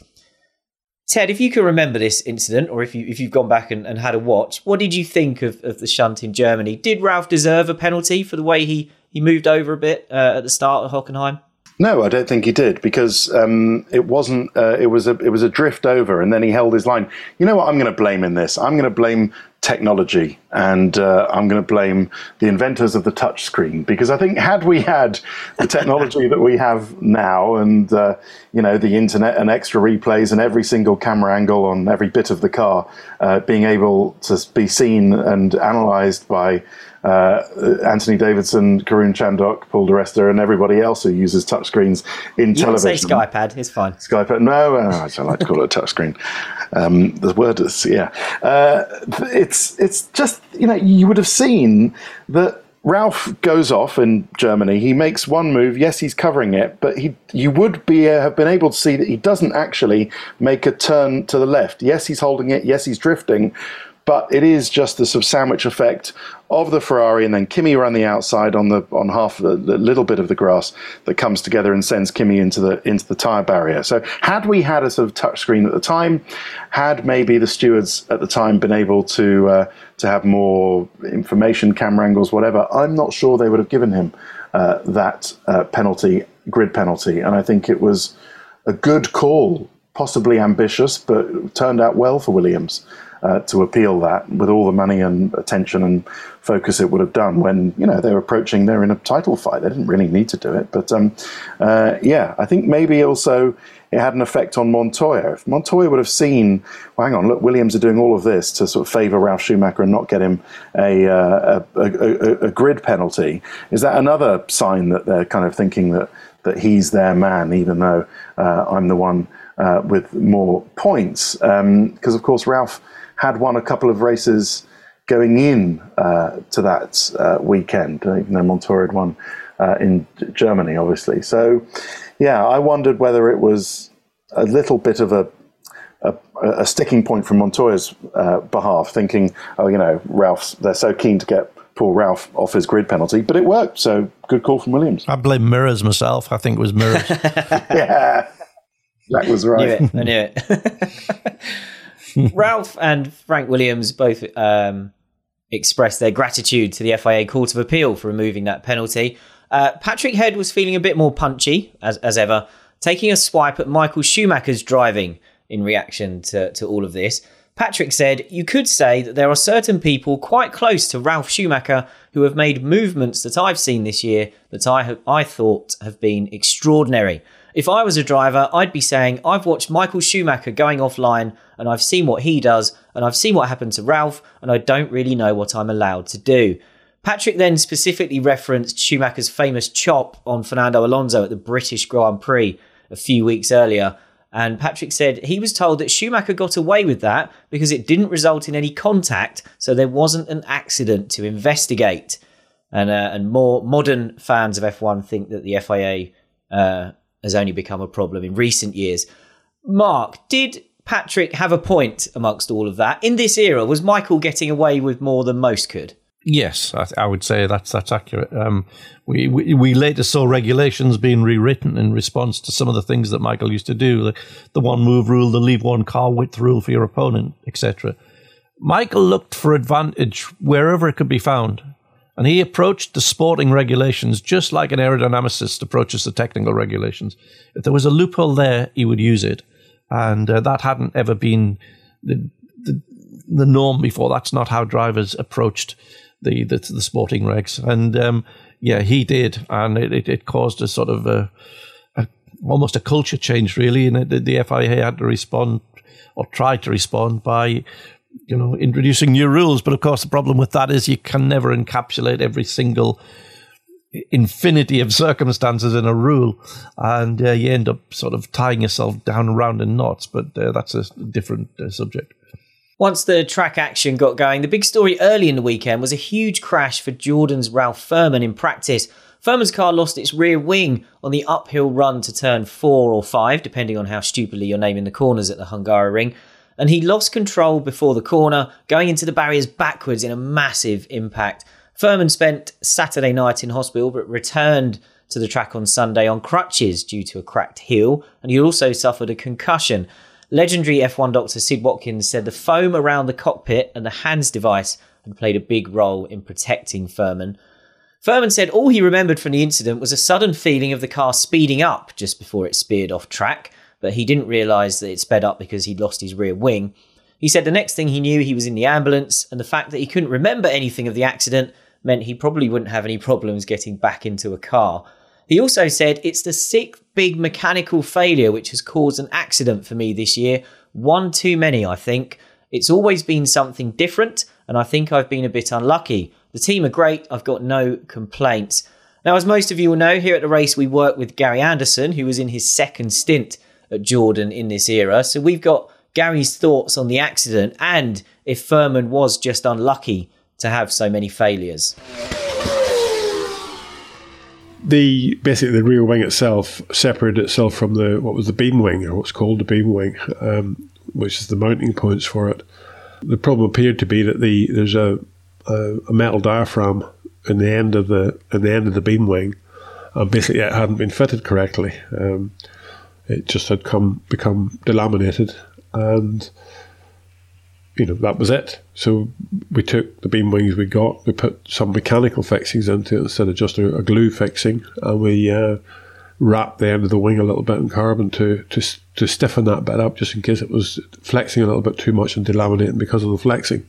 Ted, if you can remember this incident, or if you've gone back and had a watch, what did you think of the shunt in Germany? Did Ralf deserve a penalty for the way he moved over a bit at the start of Hockenheim?
No, I don't think he did, because it wasn't. It was a drift over, and then he held his line. You know what I'm going to blame in this? I'm going to blame technology, and I'm going to blame the inventors of the touchscreen, because I think had we had the technology that we have now, and the internet and extra replays and every single camera angle on every bit of the car being able to be seen and analysed by Anthony Davidson, Karun Chandhok, Paul di Resta, and everybody else who uses touchscreens in television.
You can say SkyPad, it's fine.
SkyPad, no, I don't like to call it a touchscreen. The word is, it's just, you would have seen that Ralph goes off in Germany. He makes one move. Yes, he's covering it, but you would have been able to see that he doesn't actually make a turn to the left. Yes, he's holding it. Yes, he's drifting, but it is just the sort of sandwich effect of the Ferrari, and then Kimi around the outside on half of the little bit of the grass that comes together and sends Kimi into the tyre barrier. So had we had a sort of touchscreen at the time, had maybe the stewards at the time been able to have more information, camera angles, whatever, I'm not sure they would have given him that grid penalty. And I think it was a good call, possibly ambitious, but turned out well for Williams to appeal that with all the money and attention and focus it would have done when, they're approaching, they're in a title fight. They didn't really need to do it. But I think maybe also it had an effect on Montoya. If Montoya would have seen, well, hang on, look, Williams are doing all of this to sort of favour Ralf Schumacher and not get him a grid penalty, is that another sign that they're kind of thinking that he's their man, even though I'm the one with more points? Because, of course, Ralf had won a couple of races going in to that weekend, even though Montoya had won in Germany, obviously. So, I wondered whether it was a little bit of a sticking point from Montoya's behalf, thinking, Ralph's, they're so keen to get poor Ralf off his grid penalty, but it worked. So good call from Williams.
I blame mirrors myself. I think it was mirrors.
Yeah, that was right.
I knew it. Ralph and Frank Williams both expressed their gratitude to the FIA Court of Appeal for removing that penalty. Patrick Head was feeling a bit more punchy, as ever, taking a swipe at Michael Schumacher's driving in reaction to all of this. Patrick said, "You could say that there are certain people quite close to Ralf Schumacher who have made movements that I've seen this year that I thought have been extraordinary. If I was a driver, I'd be saying, I've watched Michael Schumacher going offline and I've seen what he does and I've seen what happened to Ralf and I don't really know what I'm allowed to do." Patrick then specifically referenced Schumacher's famous chop on Fernando Alonso at the British Grand Prix a few weeks earlier. And Patrick said he was told that Schumacher got away with that because it didn't result in any contact, so there wasn't an accident to investigate. And more modern fans of F1 think that the FIA has only become a problem in recent years. Mark, did Patrick have a point amongst all of that? In this era, was Michael getting away with more than most could?
Yes, I would say that's accurate. We later saw regulations being rewritten in response to some of the things that Michael used to do, the one-move rule, the leave one car width rule for your opponent, etc. Michael looked for advantage wherever it could be found, and he approached the sporting regulations just like an aerodynamicist approaches the technical regulations. If there was a loophole there, he would use it, and that hadn't ever been the norm before. That's not how drivers approached the sporting regs, and he did, and it caused a sort of almost a culture change, really, and the FIA had to respond, or tried to respond, by introducing new rules. But of course, the problem with that is you can never encapsulate every single infinity of circumstances in a rule, and you end up sort of tying yourself down around in knots. But that's a different subject.
Once the track action got going, the big story early in the weekend was a huge crash for Jordan's Ralf Furman in practice. Furman's car lost its rear wing on the uphill run to turn 4 or 5, depending on how stupidly you're naming the corners at the Hungaroring, and he lost control before the corner, going into the barriers backwards in a massive impact. Furman spent Saturday night in hospital, but returned to the track on Sunday on crutches due to a cracked heel, and he also suffered a concussion. Legendary F1 doctor Sid Watkins said the foam around the cockpit and the hands device had played a big role in protecting Furman. Furman said all he remembered from the incident was a sudden feeling of the car speeding up just before it speared off track, but he didn't realise that it sped up because he'd lost his rear wing. He said the next thing he knew, he was in the ambulance, and the fact that he couldn't remember anything of the accident meant he probably wouldn't have any problems getting back into a car. He also said, "It's the 6th big mechanical failure which has caused an accident for me this year. One too many, I think. It's always been something different, and I think I've been a bit unlucky. The team are great. I've got no complaints. Now, as most of you will know, here at the race, we work with Gary Anderson, who was in his second stint at Jordan in this era. So we've got Gary's thoughts on the accident and if Furman was just unlucky to have so many failures.
Basically the rear wing itself separated itself from what was the beam wing, or what's called the beam wing, which is the mounting points for it. The problem appeared to be that there's a metal diaphragm in the end of the beam wing, and basically it hadn't been fitted correctly. It just had become delaminated, and that was it. So we took the beam wings we got, we put some mechanical fixings into it instead of just a glue fixing, and we wrapped the end of the wing a little bit in carbon to stiffen that bit up, just in case it was flexing a little bit too much and delaminating because of the flexing.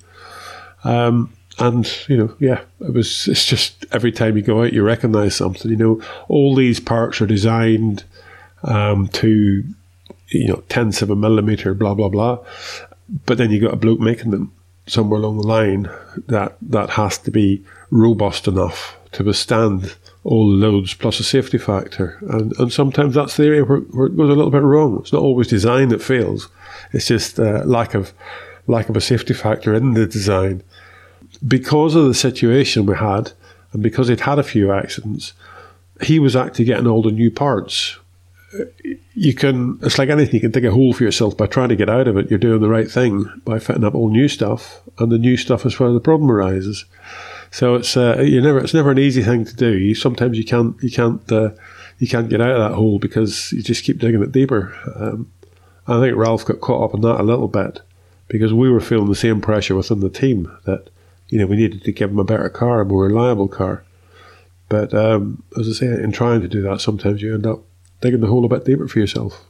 It's just every time you go out, you recognise something. All these parts are designed to, tenths of a millimetre, blah, blah, blah. But then you got a bloke making them somewhere along the line that has to be robust enough to withstand all the loads plus a safety factor. And sometimes that's the area where it goes a little bit wrong. It's not always design that fails. It's just lack of a safety factor in the design. Because of the situation we had, and because he'd had a few accidents, he was actually getting all the new parts. It's like anything, you can dig a hole for yourself by trying to get out of it. You're doing the right thing by fitting up all new stuff, and the new stuff is where the problem arises. So it's never an easy thing to do. Sometimes you can't get out of that hole because you just keep digging it deeper. I think Ralph got caught up in that a little bit because we were feeling the same pressure within the team that we needed to give him a better car, a more reliable car. But as I say, in trying to do that, sometimes you end up digging the hole a bit deeper for yourself.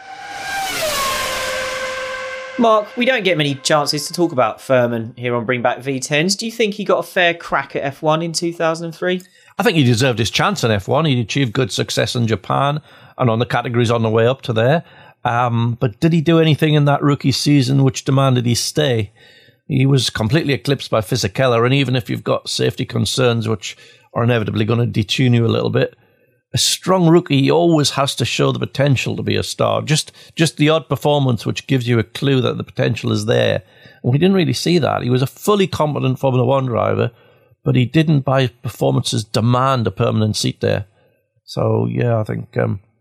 Mark, we don't get many chances to talk about Furman here on Bring Back V10s. Do you think he got a fair crack at F1 in 2003?
I think he deserved his chance in F1. He achieved good success in Japan and on the categories on the way up to there. But did he do anything in that rookie season which demanded he stay? He was completely eclipsed by Fisichella, and even if you've got safety concerns which are inevitably going to detune you a little bit, a strong rookie always has to show the potential to be a star. Just the odd performance which gives you a clue that the potential is there. And we didn't really see that. He was a fully competent Formula One driver, but he didn't, by his performances, demand a permanent seat there. So yeah, I think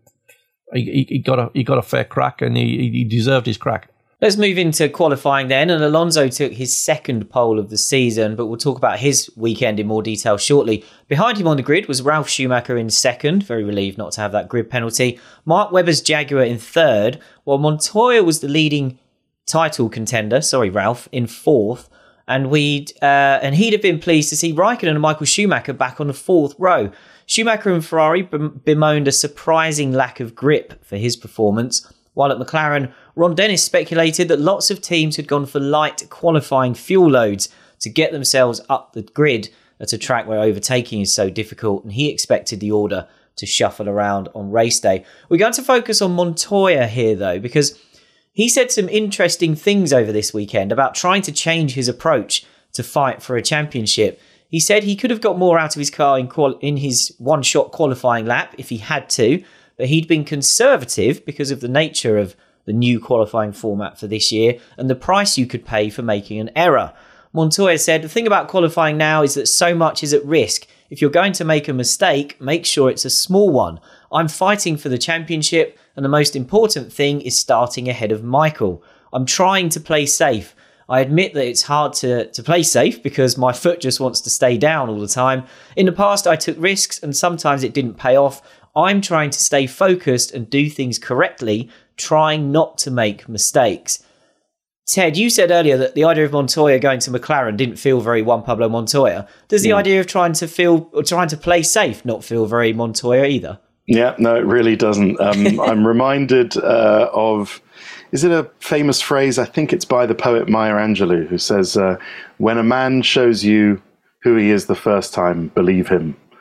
he got a fair crack, and he deserved his crack.
Let's move into qualifying then, and Alonso took his second pole of the season, but we'll talk about his weekend in more detail shortly. Behind him on the grid was Ralf Schumacher in second, very relieved not to have that grid penalty. Mark Webber's Jaguar in third, while Montoya was the leading title contender, Ralph, in fourth, and he'd have been pleased to see Raikkonen and Michael Schumacher back on the fourth row. Schumacher and Ferrari bemoaned a surprising lack of grip for his performance, while at McLaren, Ron Dennis speculated that lots of teams had gone for light qualifying fuel loads to get themselves up the grid at a track where overtaking is so difficult, and he expected the order to shuffle around on race day. We're going to focus on Montoya here, though, because he said some interesting things over this weekend about trying to change his approach to fight for a championship. He said he could have got more out of his car in his one-shot qualifying lap if he had to, but he'd been conservative because of the nature of the new qualifying format for this year and the price you could pay for making an error. Montoya said, the thing about qualifying now is that so much is at risk. If you're going to make a mistake, make sure it's a small one. I'm fighting for the championship, and the most important thing is starting ahead of Michael. I'm trying to play safe. I admit that it's hard to play safe because my foot just wants to stay down all the time. In the past, I took risks and sometimes it didn't pay off. I'm trying to stay focused and do things correctly, trying not to make mistakes. Ted, you said earlier that the idea of Montoya going to McLaren didn't feel very Juan Pablo Montoya. Does the idea of trying to play safe not feel very Montoya either?
Yeah, no, it really doesn't. I'm reminded of, is it a famous phrase? I think it's by the poet Maya Angelou, who says, when a man shows you who he is the first time, believe him.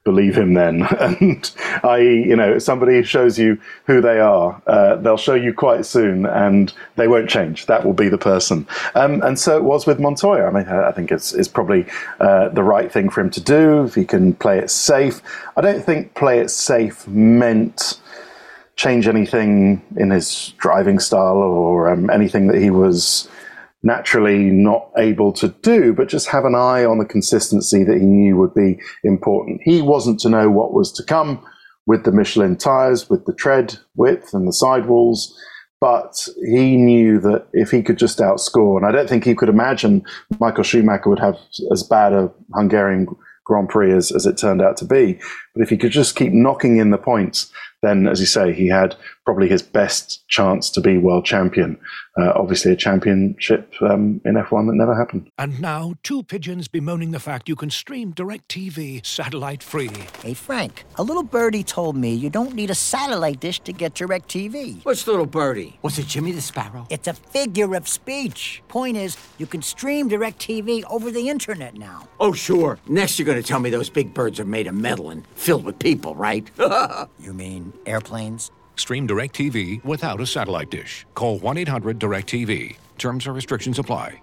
believe him then. And if somebody shows you who they are, they'll show you quite soon, and they won't change. That will be the person. And so it was with Montoya. I mean, I think it's probably the right thing for him to do if he can play it safe. I don't think play it safe meant change anything in his driving style or anything that he was naturally not able to do, but just have an eye on the consistency that he knew would be important. He wasn't to know what was to come with the Michelin tyres, with the tread width and the sidewalls, but he knew that if he could just outscore, and I don't think he could imagine Michael Schumacher would have as bad a Hungarian Grand Prix as it turned out to be, but if he could just keep knocking in the points, then, as you say, he had probably his best chance to be world champion. Obviously, a championship in F1 that never happened.
And now, two pigeons bemoaning the fact you can stream DirecTV satellite-free.
Hey, Frank, a little birdie told me you don't need a satellite dish to get DirecTV.
Which little birdie? Was it Jimmy the Sparrow?
It's a figure of speech. Point is, you can stream DirecTV over the internet now.
Oh, sure. Next, you're going to tell me those big birds are made of metal and filled with people, right?
You mean airplanes?
Stream DirecTV without a satellite dish. Call 1-800-DirecTV. Terms and restrictions apply.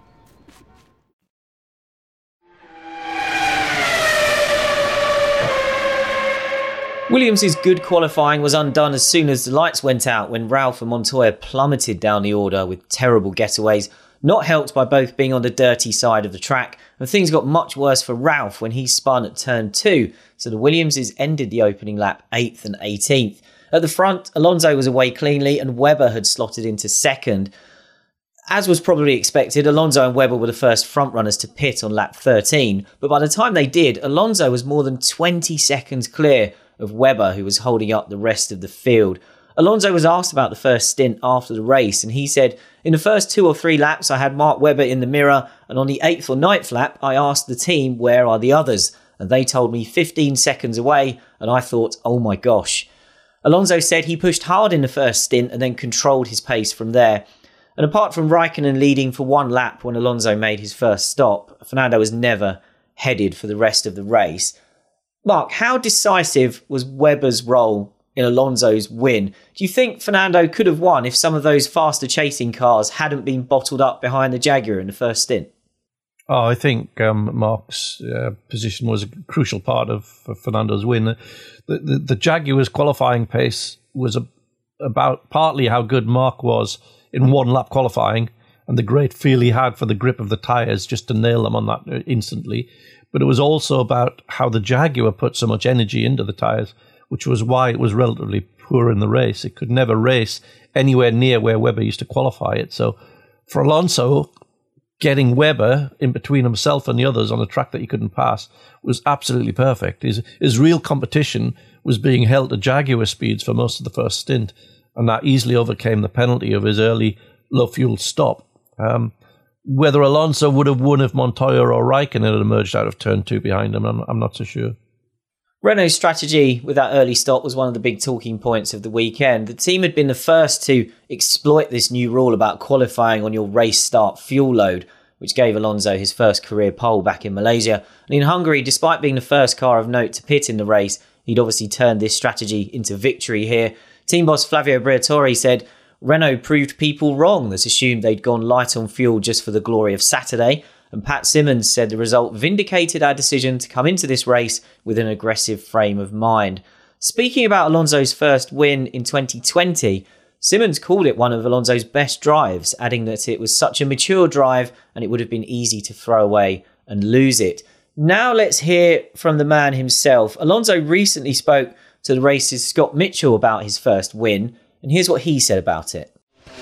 Williams' good qualifying was undone as soon as the lights went out when Ralph and Montoya plummeted down the order with terrible getaways, not helped by both being on the dirty side of the track, and things got much worse for Ralph when he spun at turn 2, so the Williamses ended the opening lap 8th and 18th. At the front, Alonso was away cleanly and Webber had slotted into second. As was probably expected, Alonso and Webber were the first frontrunners to pit on lap 13, but by the time they did, Alonso was more than 20 seconds clear of Webber, who was holding up the rest of the field. Alonso was asked about the first stint after the race, and he said, "In the first 2 or 3 laps, I had Mark Webber in the mirror, and on the 8th or 9th lap, I asked the team, where are the others? And they told me 15 seconds away, and I thought, oh my gosh." Alonso said he pushed hard in the first stint and then controlled his pace from there. And apart from Raikkonen leading for 1 lap when Alonso made his first stop, Fernando was never headed for the rest of the race. Mark, how decisive was Webber's role in Alonso's win? Do you think Fernando could have won if some of those faster chasing cars hadn't been bottled up behind the Jaguar in the first stint?
Oh, I think Mark's position was a crucial part of Fernando's win. The Jaguar's qualifying pace was about partly how good Mark was in 1 lap qualifying and the great feel he had for the grip of the tyres just to nail them on that instantly. But it was also about how the Jaguar put so much energy into the tyres, which was why it was relatively poor in the race. It could never race anywhere near where Webber used to qualify it. So for Alonso, getting Webber in between himself and the others on a track that he couldn't pass was absolutely perfect. His real competition was being held to Jaguar speeds for most of the first stint, and that easily overcame the penalty of his early low-fuel stop. Whether Alonso would have won if Montoya or Raikkonen had emerged out of turn 2 behind him, I'm not so sure.
Renault's strategy with that early stop was one of the big talking points of the weekend. The team had been the first to exploit this new rule about qualifying on your race start fuel load, which gave Alonso his first career pole back in Malaysia. And in Hungary, despite being the first car of note to pit in the race, he'd obviously turned this strategy into victory here. Team boss Flavio Briatore said, "Renault proved people wrong that assumed they'd gone light on fuel just for the glory of Saturday." And Pat Simmons said the result vindicated our decision to come into this race with an aggressive frame of mind. Speaking about Alonso's first win in 2020, Simmons called it one of Alonso's best drives, adding that it was such a mature drive and it would have been easy to throw away and lose it. Now let's hear from the man himself. Alonso recently spoke to the race's Scott Mitchell about his first win, and here's what he said about it.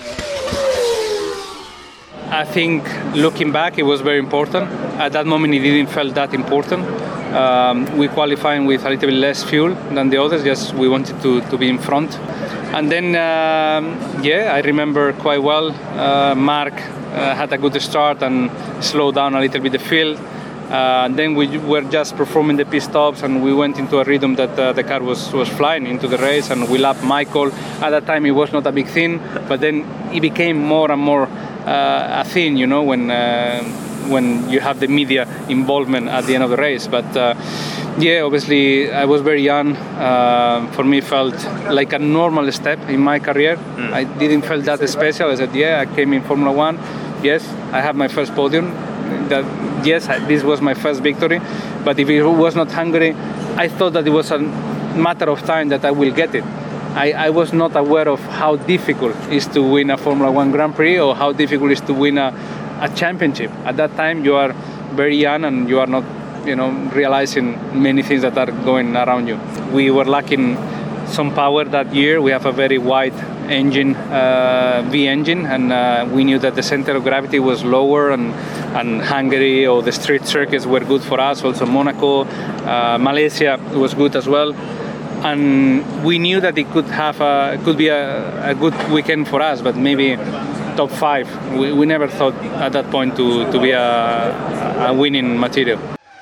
I think looking back, it was very important. At that moment, it didn't feel that important. We qualified with a little bit less fuel than the others, just we wanted to be in front. And then, I remember quite well, Mark had a good start and slowed down a little bit the field. Then we were just performing the pit stops and we went into a rhythm that the car was flying into the race, and we lapped Michael. At that time, it was not a big thing, but then it became more and more a thing, when when you have the media involvement at the end of the race. But obviously I was very young. For me, it felt like a normal step in my career. I didn't feel that special. I said, I came in Formula One. Yes, I have my first podium. This was my first victory. But if it was not Hungary, I thought that it was a matter of time that I will get it. I was not aware of how difficult it is to win a Formula One Grand Prix or how difficult it is to win a championship. At that time, you are very young and you are not, realizing many things that are going around you. We were lacking some power that year. We have a very wide engine, V engine, and we knew that the center of gravity was lower, and Hungary or the street circuits were good for us. Also Monaco, Malaysia was good as well. And we knew that it could be a good weekend for us, but maybe top 5. We never thought at that point to be a winning material.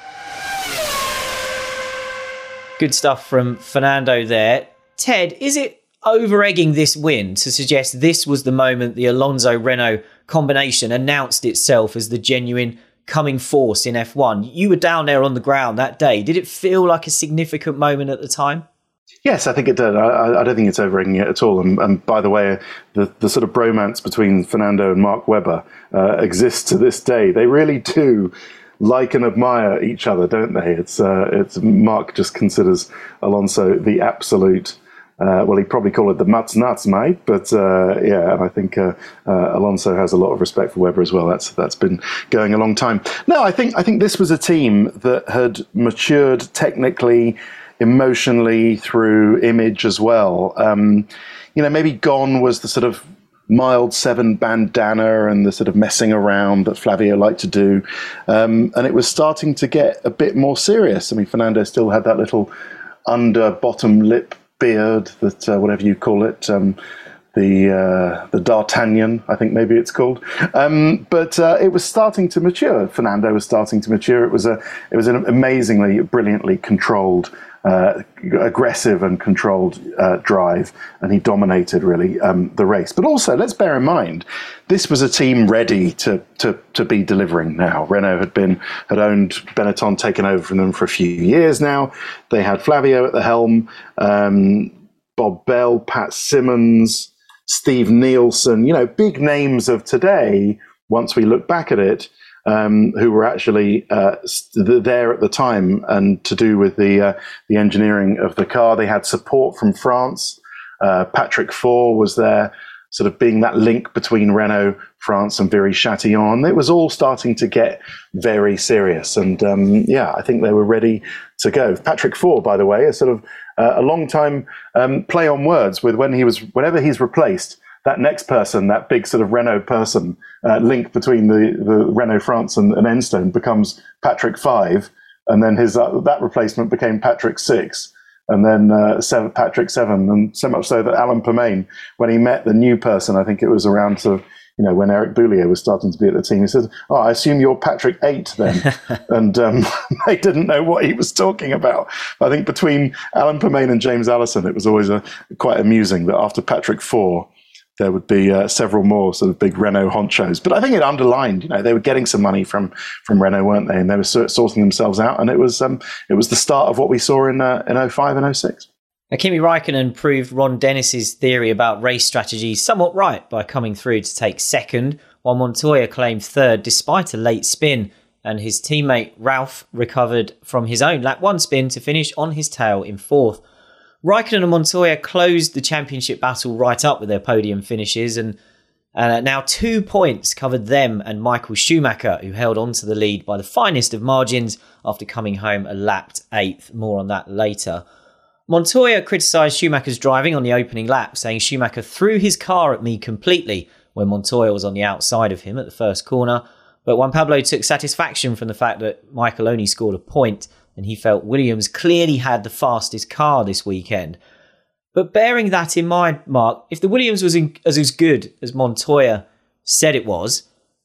Good stuff from Fernando there. Ted, is it over-egging this win to suggest this was the moment the Alonso-Renault combination announced itself as the genuine coming force in F1? You were down there on the ground that day. Did it feel like a significant moment at the time?
Yes, I think it did. I don't think it's over-egging it at all. And by the way, the sort of bromance between Fernando and Mark Webber exists to this day. They really do like and admire each other, don't they? It's Mark just considers Alonso the absolute. He'd probably call it the nuts, mate. But and I think Alonso has a lot of respect for Webber as well. That's been going a long time. No, I think this was a team that had matured technically, emotionally, through image as well. Maybe gone was the sort of mild 7 bandana and the sort of messing around that Flavio liked to do. And it was starting to get a bit more serious. I mean, Fernando still had that little under bottom lip beard, that whatever you call it, the D'Artagnan, I think maybe it's called. But it was starting to mature. Fernando was starting to mature. It was an amazingly, brilliantly controlled, aggressive and controlled drive, and he dominated really the race. But also, let's bear in mind, this was a team ready to be delivering now. Renault had owned Benetton, taken over from them for a few years now. They had Flavio at the helm, Bob Bell, Pat Simmons, Steve Nielsen, big names of today, once we look back at it, who were actually there at the time and to do with the engineering of the car. They had support from France. Patrick Faure was there, sort of being that link between Renault, France and Viry-Châtillon. It was all starting to get very serious. And I think they were ready to go. Patrick Faure, by the way, is sort of a long time play on words with whenever he's replaced, that next person, that big sort of Renault person, link between the Renault France and Enstone becomes Patrick 5, and then his that replacement became Patrick 6, and then Patrick 7, and so much so that Alan Permain, when he met the new person, I think it was around sort of, when Eric Boulier was starting to be at the team, he said, "Oh, I assume you're Patrick 8 then." And they didn't know what he was talking about. I think between Alan Permain and James Allison, it was always quite amusing that after Patrick 4, there would be several more sort of big Renault honchos. But I think it underlined, they were getting some money from Renault, weren't they? And they were sorting themselves out. And it was the start of what we saw in 05 and 06.
Kimi Raikkonen proved Ron Dennis's theory about race strategy somewhat right by coming through to take second, while Montoya claimed third despite a late spin, and his teammate Ralph recovered from his own lap 1 spin to finish on his tail in fourth. Raikkonen and Montoya closed the championship battle right up with their podium finishes, and now 2 points covered them and Michael Schumacher, who held on to the lead by the finest of margins after coming home a lapped 8th. More on that later. Montoya criticised Schumacher's driving on the opening lap, saying Schumacher threw his car at me completely when Montoya was on the outside of him at the first corner. But Juan Pablo took satisfaction from the fact that Michael only scored a point, and he felt Williams clearly had the fastest car this weekend. But bearing that in mind, Mark, if the Williams was as good as Montoya said it was,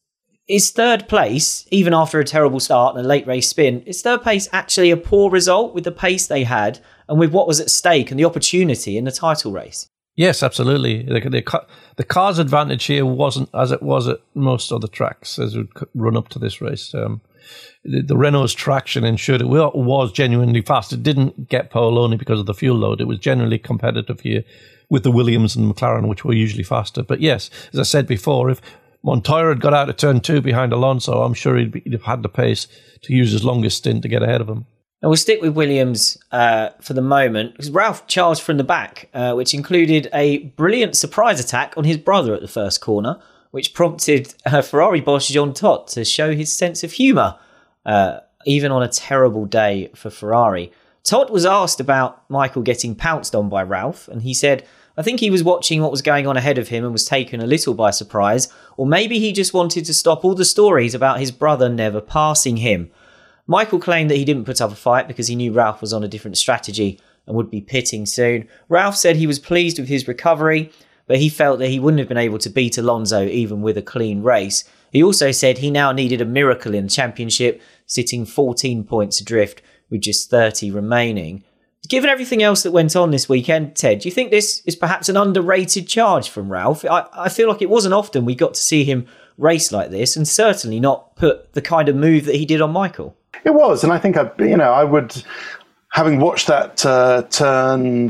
is third place, even after a terrible start and a late race spin, is third place actually a poor result with the pace they had and with what was at stake and the opportunity in the title race?
Yes, absolutely. The car's advantage here wasn't as it was at most other tracks as would run up to this race. The Renault's traction ensured it was genuinely fast. It didn't get pole only because of the fuel load. It was generally competitive here with the Williams and McLaren, which were usually faster. But yes, as I said before, if Montoya had got out of turn 2 behind Alonso, I'm sure he'd have had the pace to use his longest stint to get ahead of him.
And we'll stick with Williams for the moment, because Ralph charged from the back, which included a brilliant surprise attack on his brother at the first corner, which prompted Ferrari boss Jean Todt to show his sense of humour, even on a terrible day for Ferrari. Todt was asked about Michael getting pounced on by Ralph, and he said, I think he was watching what was going on ahead of him and was taken a little by surprise, or maybe he just wanted to stop all the stories about his brother never passing him. Michael claimed that he didn't put up a fight because he knew Ralph was on a different strategy and would be pitting soon. Ralph said he was pleased with his recovery, but he felt that he wouldn't have been able to beat Alonso even with a clean race. He also said he now needed a miracle in the championship, sitting 14 points adrift with just 30 remaining. Given everything else that went on this weekend, Ted, do you think this is perhaps an underrated charge from Ralph? I feel like it wasn't often we got to see him race like this, and certainly not put the kind of move that he did on Michael.
It was, and I think I would, having watched that turn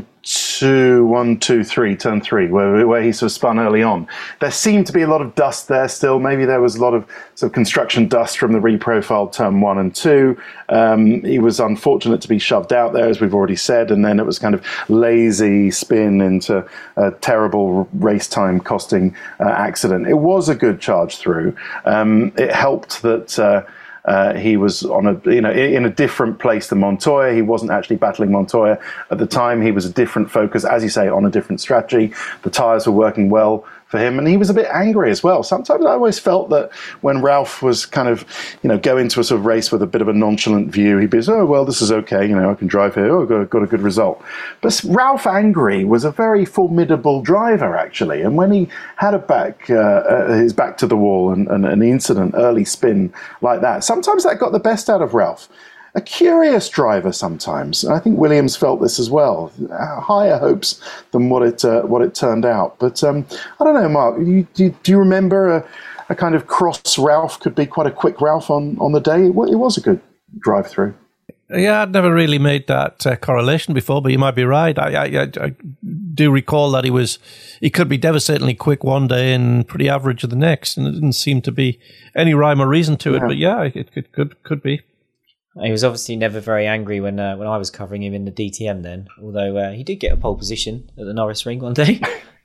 3, where he sort of spun early on, there seemed to be a lot of dust there still. Maybe there was a lot of sort of construction dust from the reprofiled turn 1 and 2. He was unfortunate to be shoved out there, as we've already said, and then it was kind of lazy spin into a terrible race time costing accident. It was a good charge through. It helped that he was on in a different place than Montoya. He wasn't actually battling Montoya at the time. He was a different focus, as you say, on a different strategy. The tyres were working well for him, and he was a bit angry as well. Sometimes I always felt that when Ralph was kind of, go into a sort of race with a bit of a nonchalant view, he'd be, oh, well, this is okay, I can drive here, oh, got a good result. But Ralph Angry was a very formidable driver, actually, and when he had his back to the wall and an incident, early spin like that, sometimes that got the best out of Ralph. A curious driver sometimes. I think Williams felt this as well. Higher hopes than what it turned out. But I don't know, Mark. Do you remember a kind of cross Ralph could be quite a quick Ralph on the day? It was a good drive through.
Yeah, I'd never really made that correlation before, but you might be right. I do recall that he could be devastatingly quick one day and pretty average the next, and it didn't seem to be any rhyme or reason to it. But yeah, it could be.
He was obviously never very angry when I was covering him in the DTM then, although he did get a pole position at the Norris Ring one day.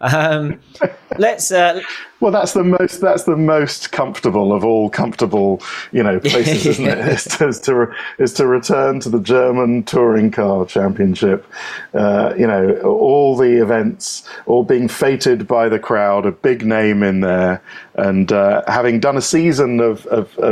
Well, that's the most comfortable of all comfortable, places, isn't it? Is to return to the German Touring Car Championship. All the events, all being feted by the crowd, a big name in there, and having done a season of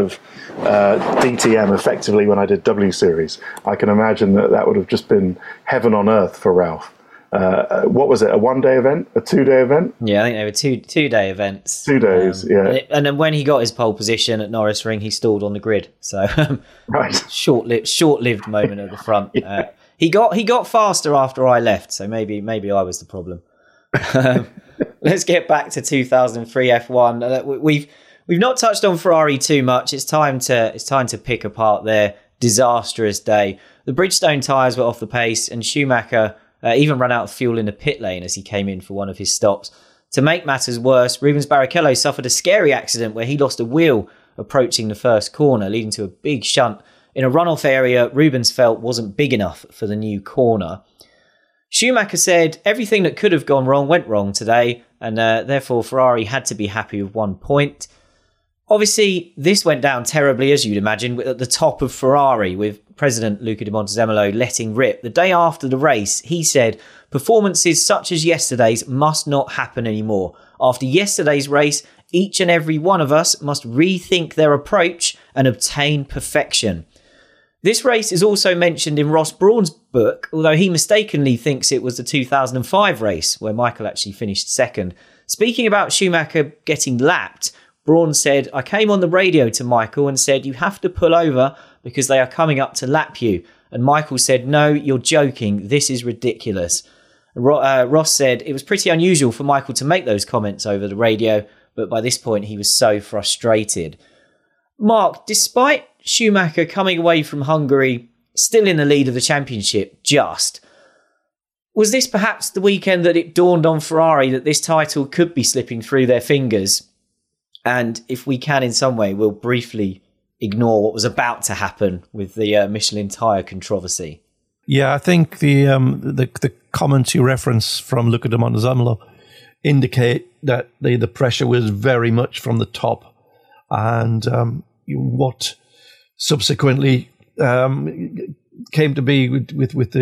DTM effectively when I did W Series, I can imagine that would have just been heaven on earth for Ralph. What was it? A 1-day event? A 2-day event?
Yeah, I think they were two-day events.
2 days, yeah.
And then when he got his pole position at Norris Ring, he stalled on the grid. So,
right,
short-lived moment at the front. Yeah. He got faster after I left, so maybe I was the problem. Let's get back to 2003 F1. We've not touched on Ferrari too much. It's time to pick apart their disastrous day. The Bridgestone tyres were off the pace, and Schumacher even ran out of fuel in the pit lane as he came in for one of his stops. To make matters worse, Rubens Barrichello suffered a scary accident where he lost a wheel approaching the first corner, leading to a big shunt in a runoff area Rubens felt wasn't big enough for the new corner. Schumacher said everything that could have gone wrong went wrong today, and therefore Ferrari had to be happy with 1 point. Obviously, this went down terribly, as you'd imagine, at the top of Ferrari, with President Luca di Montezemolo letting rip. The day after the race, he said, performances such as yesterday's must not happen anymore. After yesterday's race, each and every one of us must rethink their approach and obtain perfection. This race is also mentioned in Ross Brawn's book, although he mistakenly thinks it was the 2005 race, where Michael actually finished second. Speaking about Schumacher getting lapped, Brawn said, I came on the radio to Michael and said, you have to pull over because they are coming up to lap you. And Michael said, no, you're joking. This is ridiculous. Ross said it was pretty unusual for Michael to make those comments over the radio, but by this point he was so frustrated. Mark, despite Schumacher coming away from Hungary still in the lead of the championship, was this perhaps the weekend that it dawned on Ferrari that this title could be slipping through their fingers? And if we can in some way, we'll briefly ignore what was about to happen with the Michelin tyre controversy.
Yeah, I think the comments you reference from Luca de Montezemolo indicate that the pressure was very much from the top, and what subsequently came to be with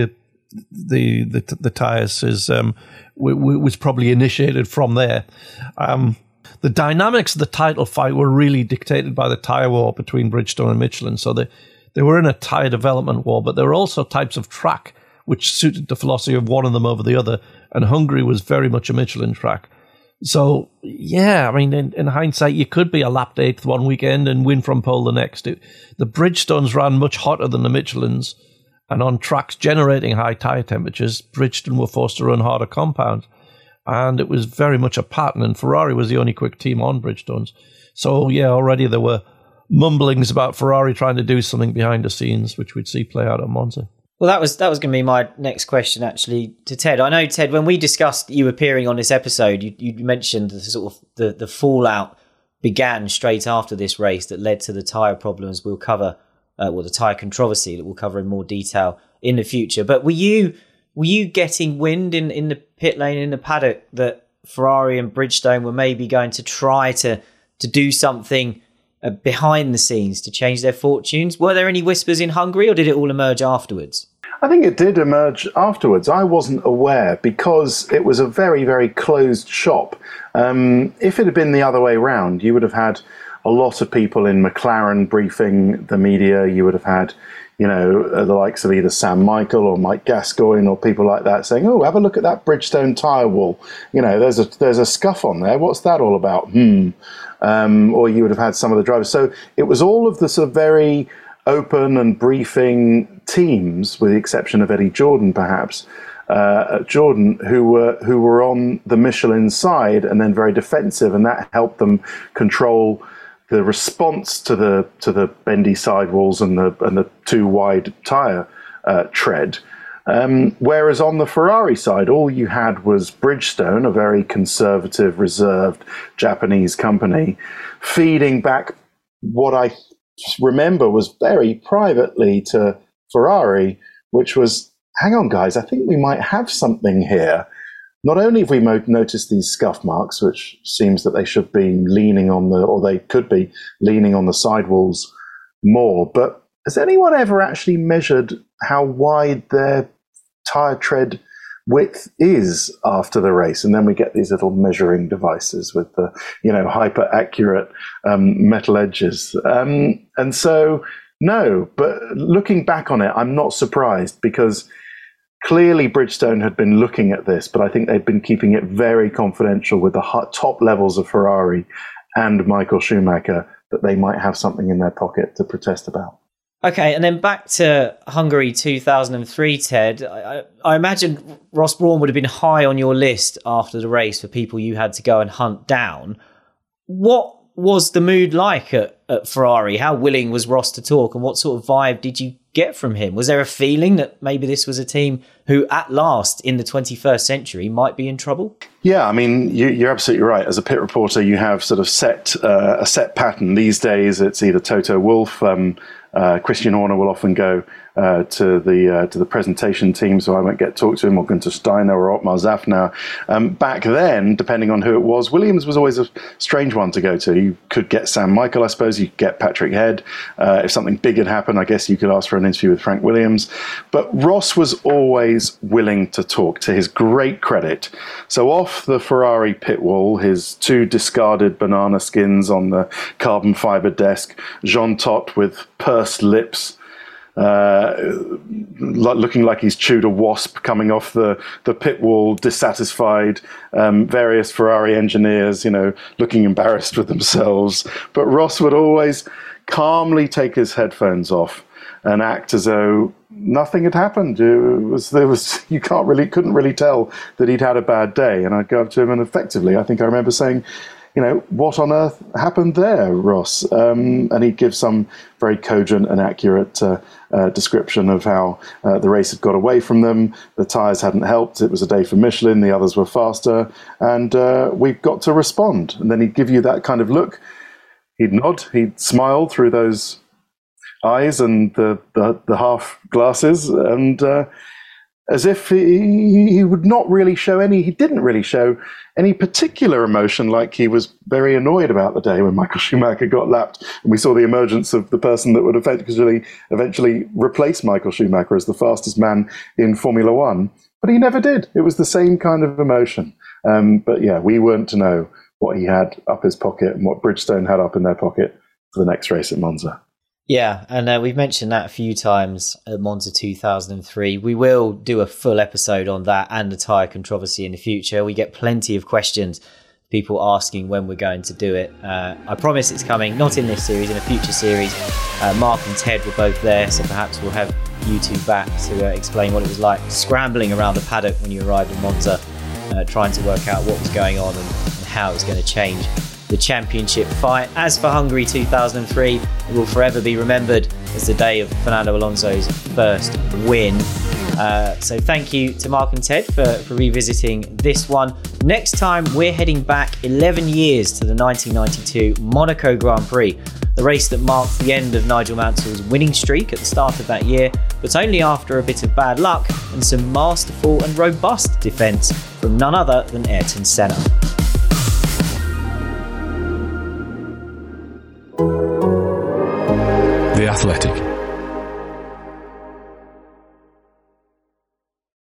the tyres was probably initiated from there. The dynamics of the title fight were really dictated by the tyre war between Bridgestone and Michelin. So they were in a tyre development war, but there were also types of track which suited the philosophy of one of them over the other. And Hungary was very much a Michelin track. So, yeah, I mean, in hindsight, you could be a lapped eighth one weekend and win from pole the next. The Bridgestones ran much hotter than the Michelins. And on tracks generating high tyre temperatures, Bridgestone were forced to run harder compounds. And it was very much a pattern, and Ferrari was the only quick team on Bridgestones. So, yeah, already there were mumblings about Ferrari trying to do something behind the scenes, which we'd see play out at Monza.
Well, that was going to be my next question, actually, to Ted. I know, Ted, when we discussed you appearing on this episode, you mentioned the sort of the fallout began straight after this race that led to the tyre problems we'll cover, the tyre controversy that we'll cover in more detail in the future. But were you getting wind in the pit lane, in the paddock, that Ferrari and Bridgestone were maybe going to try to do something behind the scenes to change their fortunes? Were there any whispers in Hungary, or did it all emerge afterwards?
I think it did emerge afterwards. I wasn't aware because it was a very, very closed shop. If it had been the other way round, you would have had a lot of people in McLaren briefing the media. You would have had, the likes of either Sam Michael or Mike Gascoigne or people like that saying, "Oh, have a look at that Bridgestone tyre wall. There's a scuff on there. What's that all about?" Or you would have had some of the drivers. So it was all of the sort of very open and briefing teams, with the exception of Eddie Jordan, perhaps, Jordan, who were on the Michelin side and then very defensive, and that helped them control the response to the bendy sidewalls and the too wide tyre tread. Whereas on the Ferrari side, all you had was Bridgestone, a very conservative, reserved Japanese company, feeding back what I remember was very privately to Ferrari, which was, hang on, guys, I think we might have something here. Not only have we noticed these scuff marks, which seems that they should be leaning on they could be leaning on the sidewalls more, but has anyone ever actually measured how wide their tyre tread width is after the race? And then we get these little measuring devices with the, hyper accurate metal edges. And so, no, but looking back on it, I'm not surprised, because clearly Bridgestone had been looking at this, but I think they'd been keeping it very confidential with the top levels of Ferrari and Michael Schumacher, that they might have something in their pocket to protest about.
Okay, and then back to Hungary 2003, Ted. I imagine Ross Brawn would have been high on your list after the race for people you had to go and hunt down. What was the mood like at Ferrari? How willing was Ross to talk, and what sort of vibe did you get from him? Was there a feeling that maybe this was a team who, at last, in the 21st century, might be in trouble?
Yeah, I mean, you're absolutely right. As a pit reporter, you have sort of a set pattern. These days, it's either Toto Wolff, Christian Horner will often go to the presentation team, so I won't get talked to him, or Gunther Steiner or Otmar Zafnauer. Back then, depending on who it was, Williams was always a strange one to go to. You could get Sam Michael, I suppose. You could get Patrick Head. If something big had happened, I guess you could ask for an interview with Frank Williams. But Ross was always willing to talk, to his great credit. So off the Ferrari pit wall, his two discarded banana skins on the carbon fibre desk, Jean Todt with pursed lips, looking like he's chewed a wasp, coming off the pit wall, dissatisfied, various Ferrari engineers, looking embarrassed with themselves. But Ross would always calmly take his headphones off, and act as though nothing had happened. You couldn't really tell that he'd had a bad day. And I'd go up to him, and effectively, I think I remember saying, what on earth happened there, Ross? And he'd give some very cogent and accurate description of how the race had got away from them. The tyres hadn't helped. It was a day for Michelin. The others were faster. And we've got to respond. And then he'd give you that kind of look. He'd nod. He'd smile through those eyes and the half glasses. And as if he would not really show he didn't really show any particular emotion, like he was very annoyed about the day when Michael Schumacher got lapped, and we saw the emergence of the person that would eventually replace Michael Schumacher as the fastest man in Formula One. But he never did. It was the same kind of emotion. But yeah, we weren't to know what he had up his pocket and what Bridgestone had up in their pocket for the next race at Monza.
Yeah, and we've mentioned that a few times at Monza 2003. We will do a full episode on that and the tyre controversy in the future. We get plenty of questions, people asking when we're going to do it. I promise it's coming, not in this series, in a future series. Mark and Ted were both there, so perhaps we'll have you two back to explain what it was like scrambling around the paddock when you arrived in Monza, trying to work out what was going on and how it was going to change the championship fight. As for Hungary 2003, it will forever be remembered as the day of Fernando Alonso's first win. So thank you to Mark and Ted for revisiting this one. Next time, we're heading back 11 years to the 1992 Monaco Grand Prix, the race that marked the end of Nigel Mansell's winning streak at the start of that year, but only after a bit of bad luck and some masterful and robust defence from none other than Ayrton Senna.
The Athletic.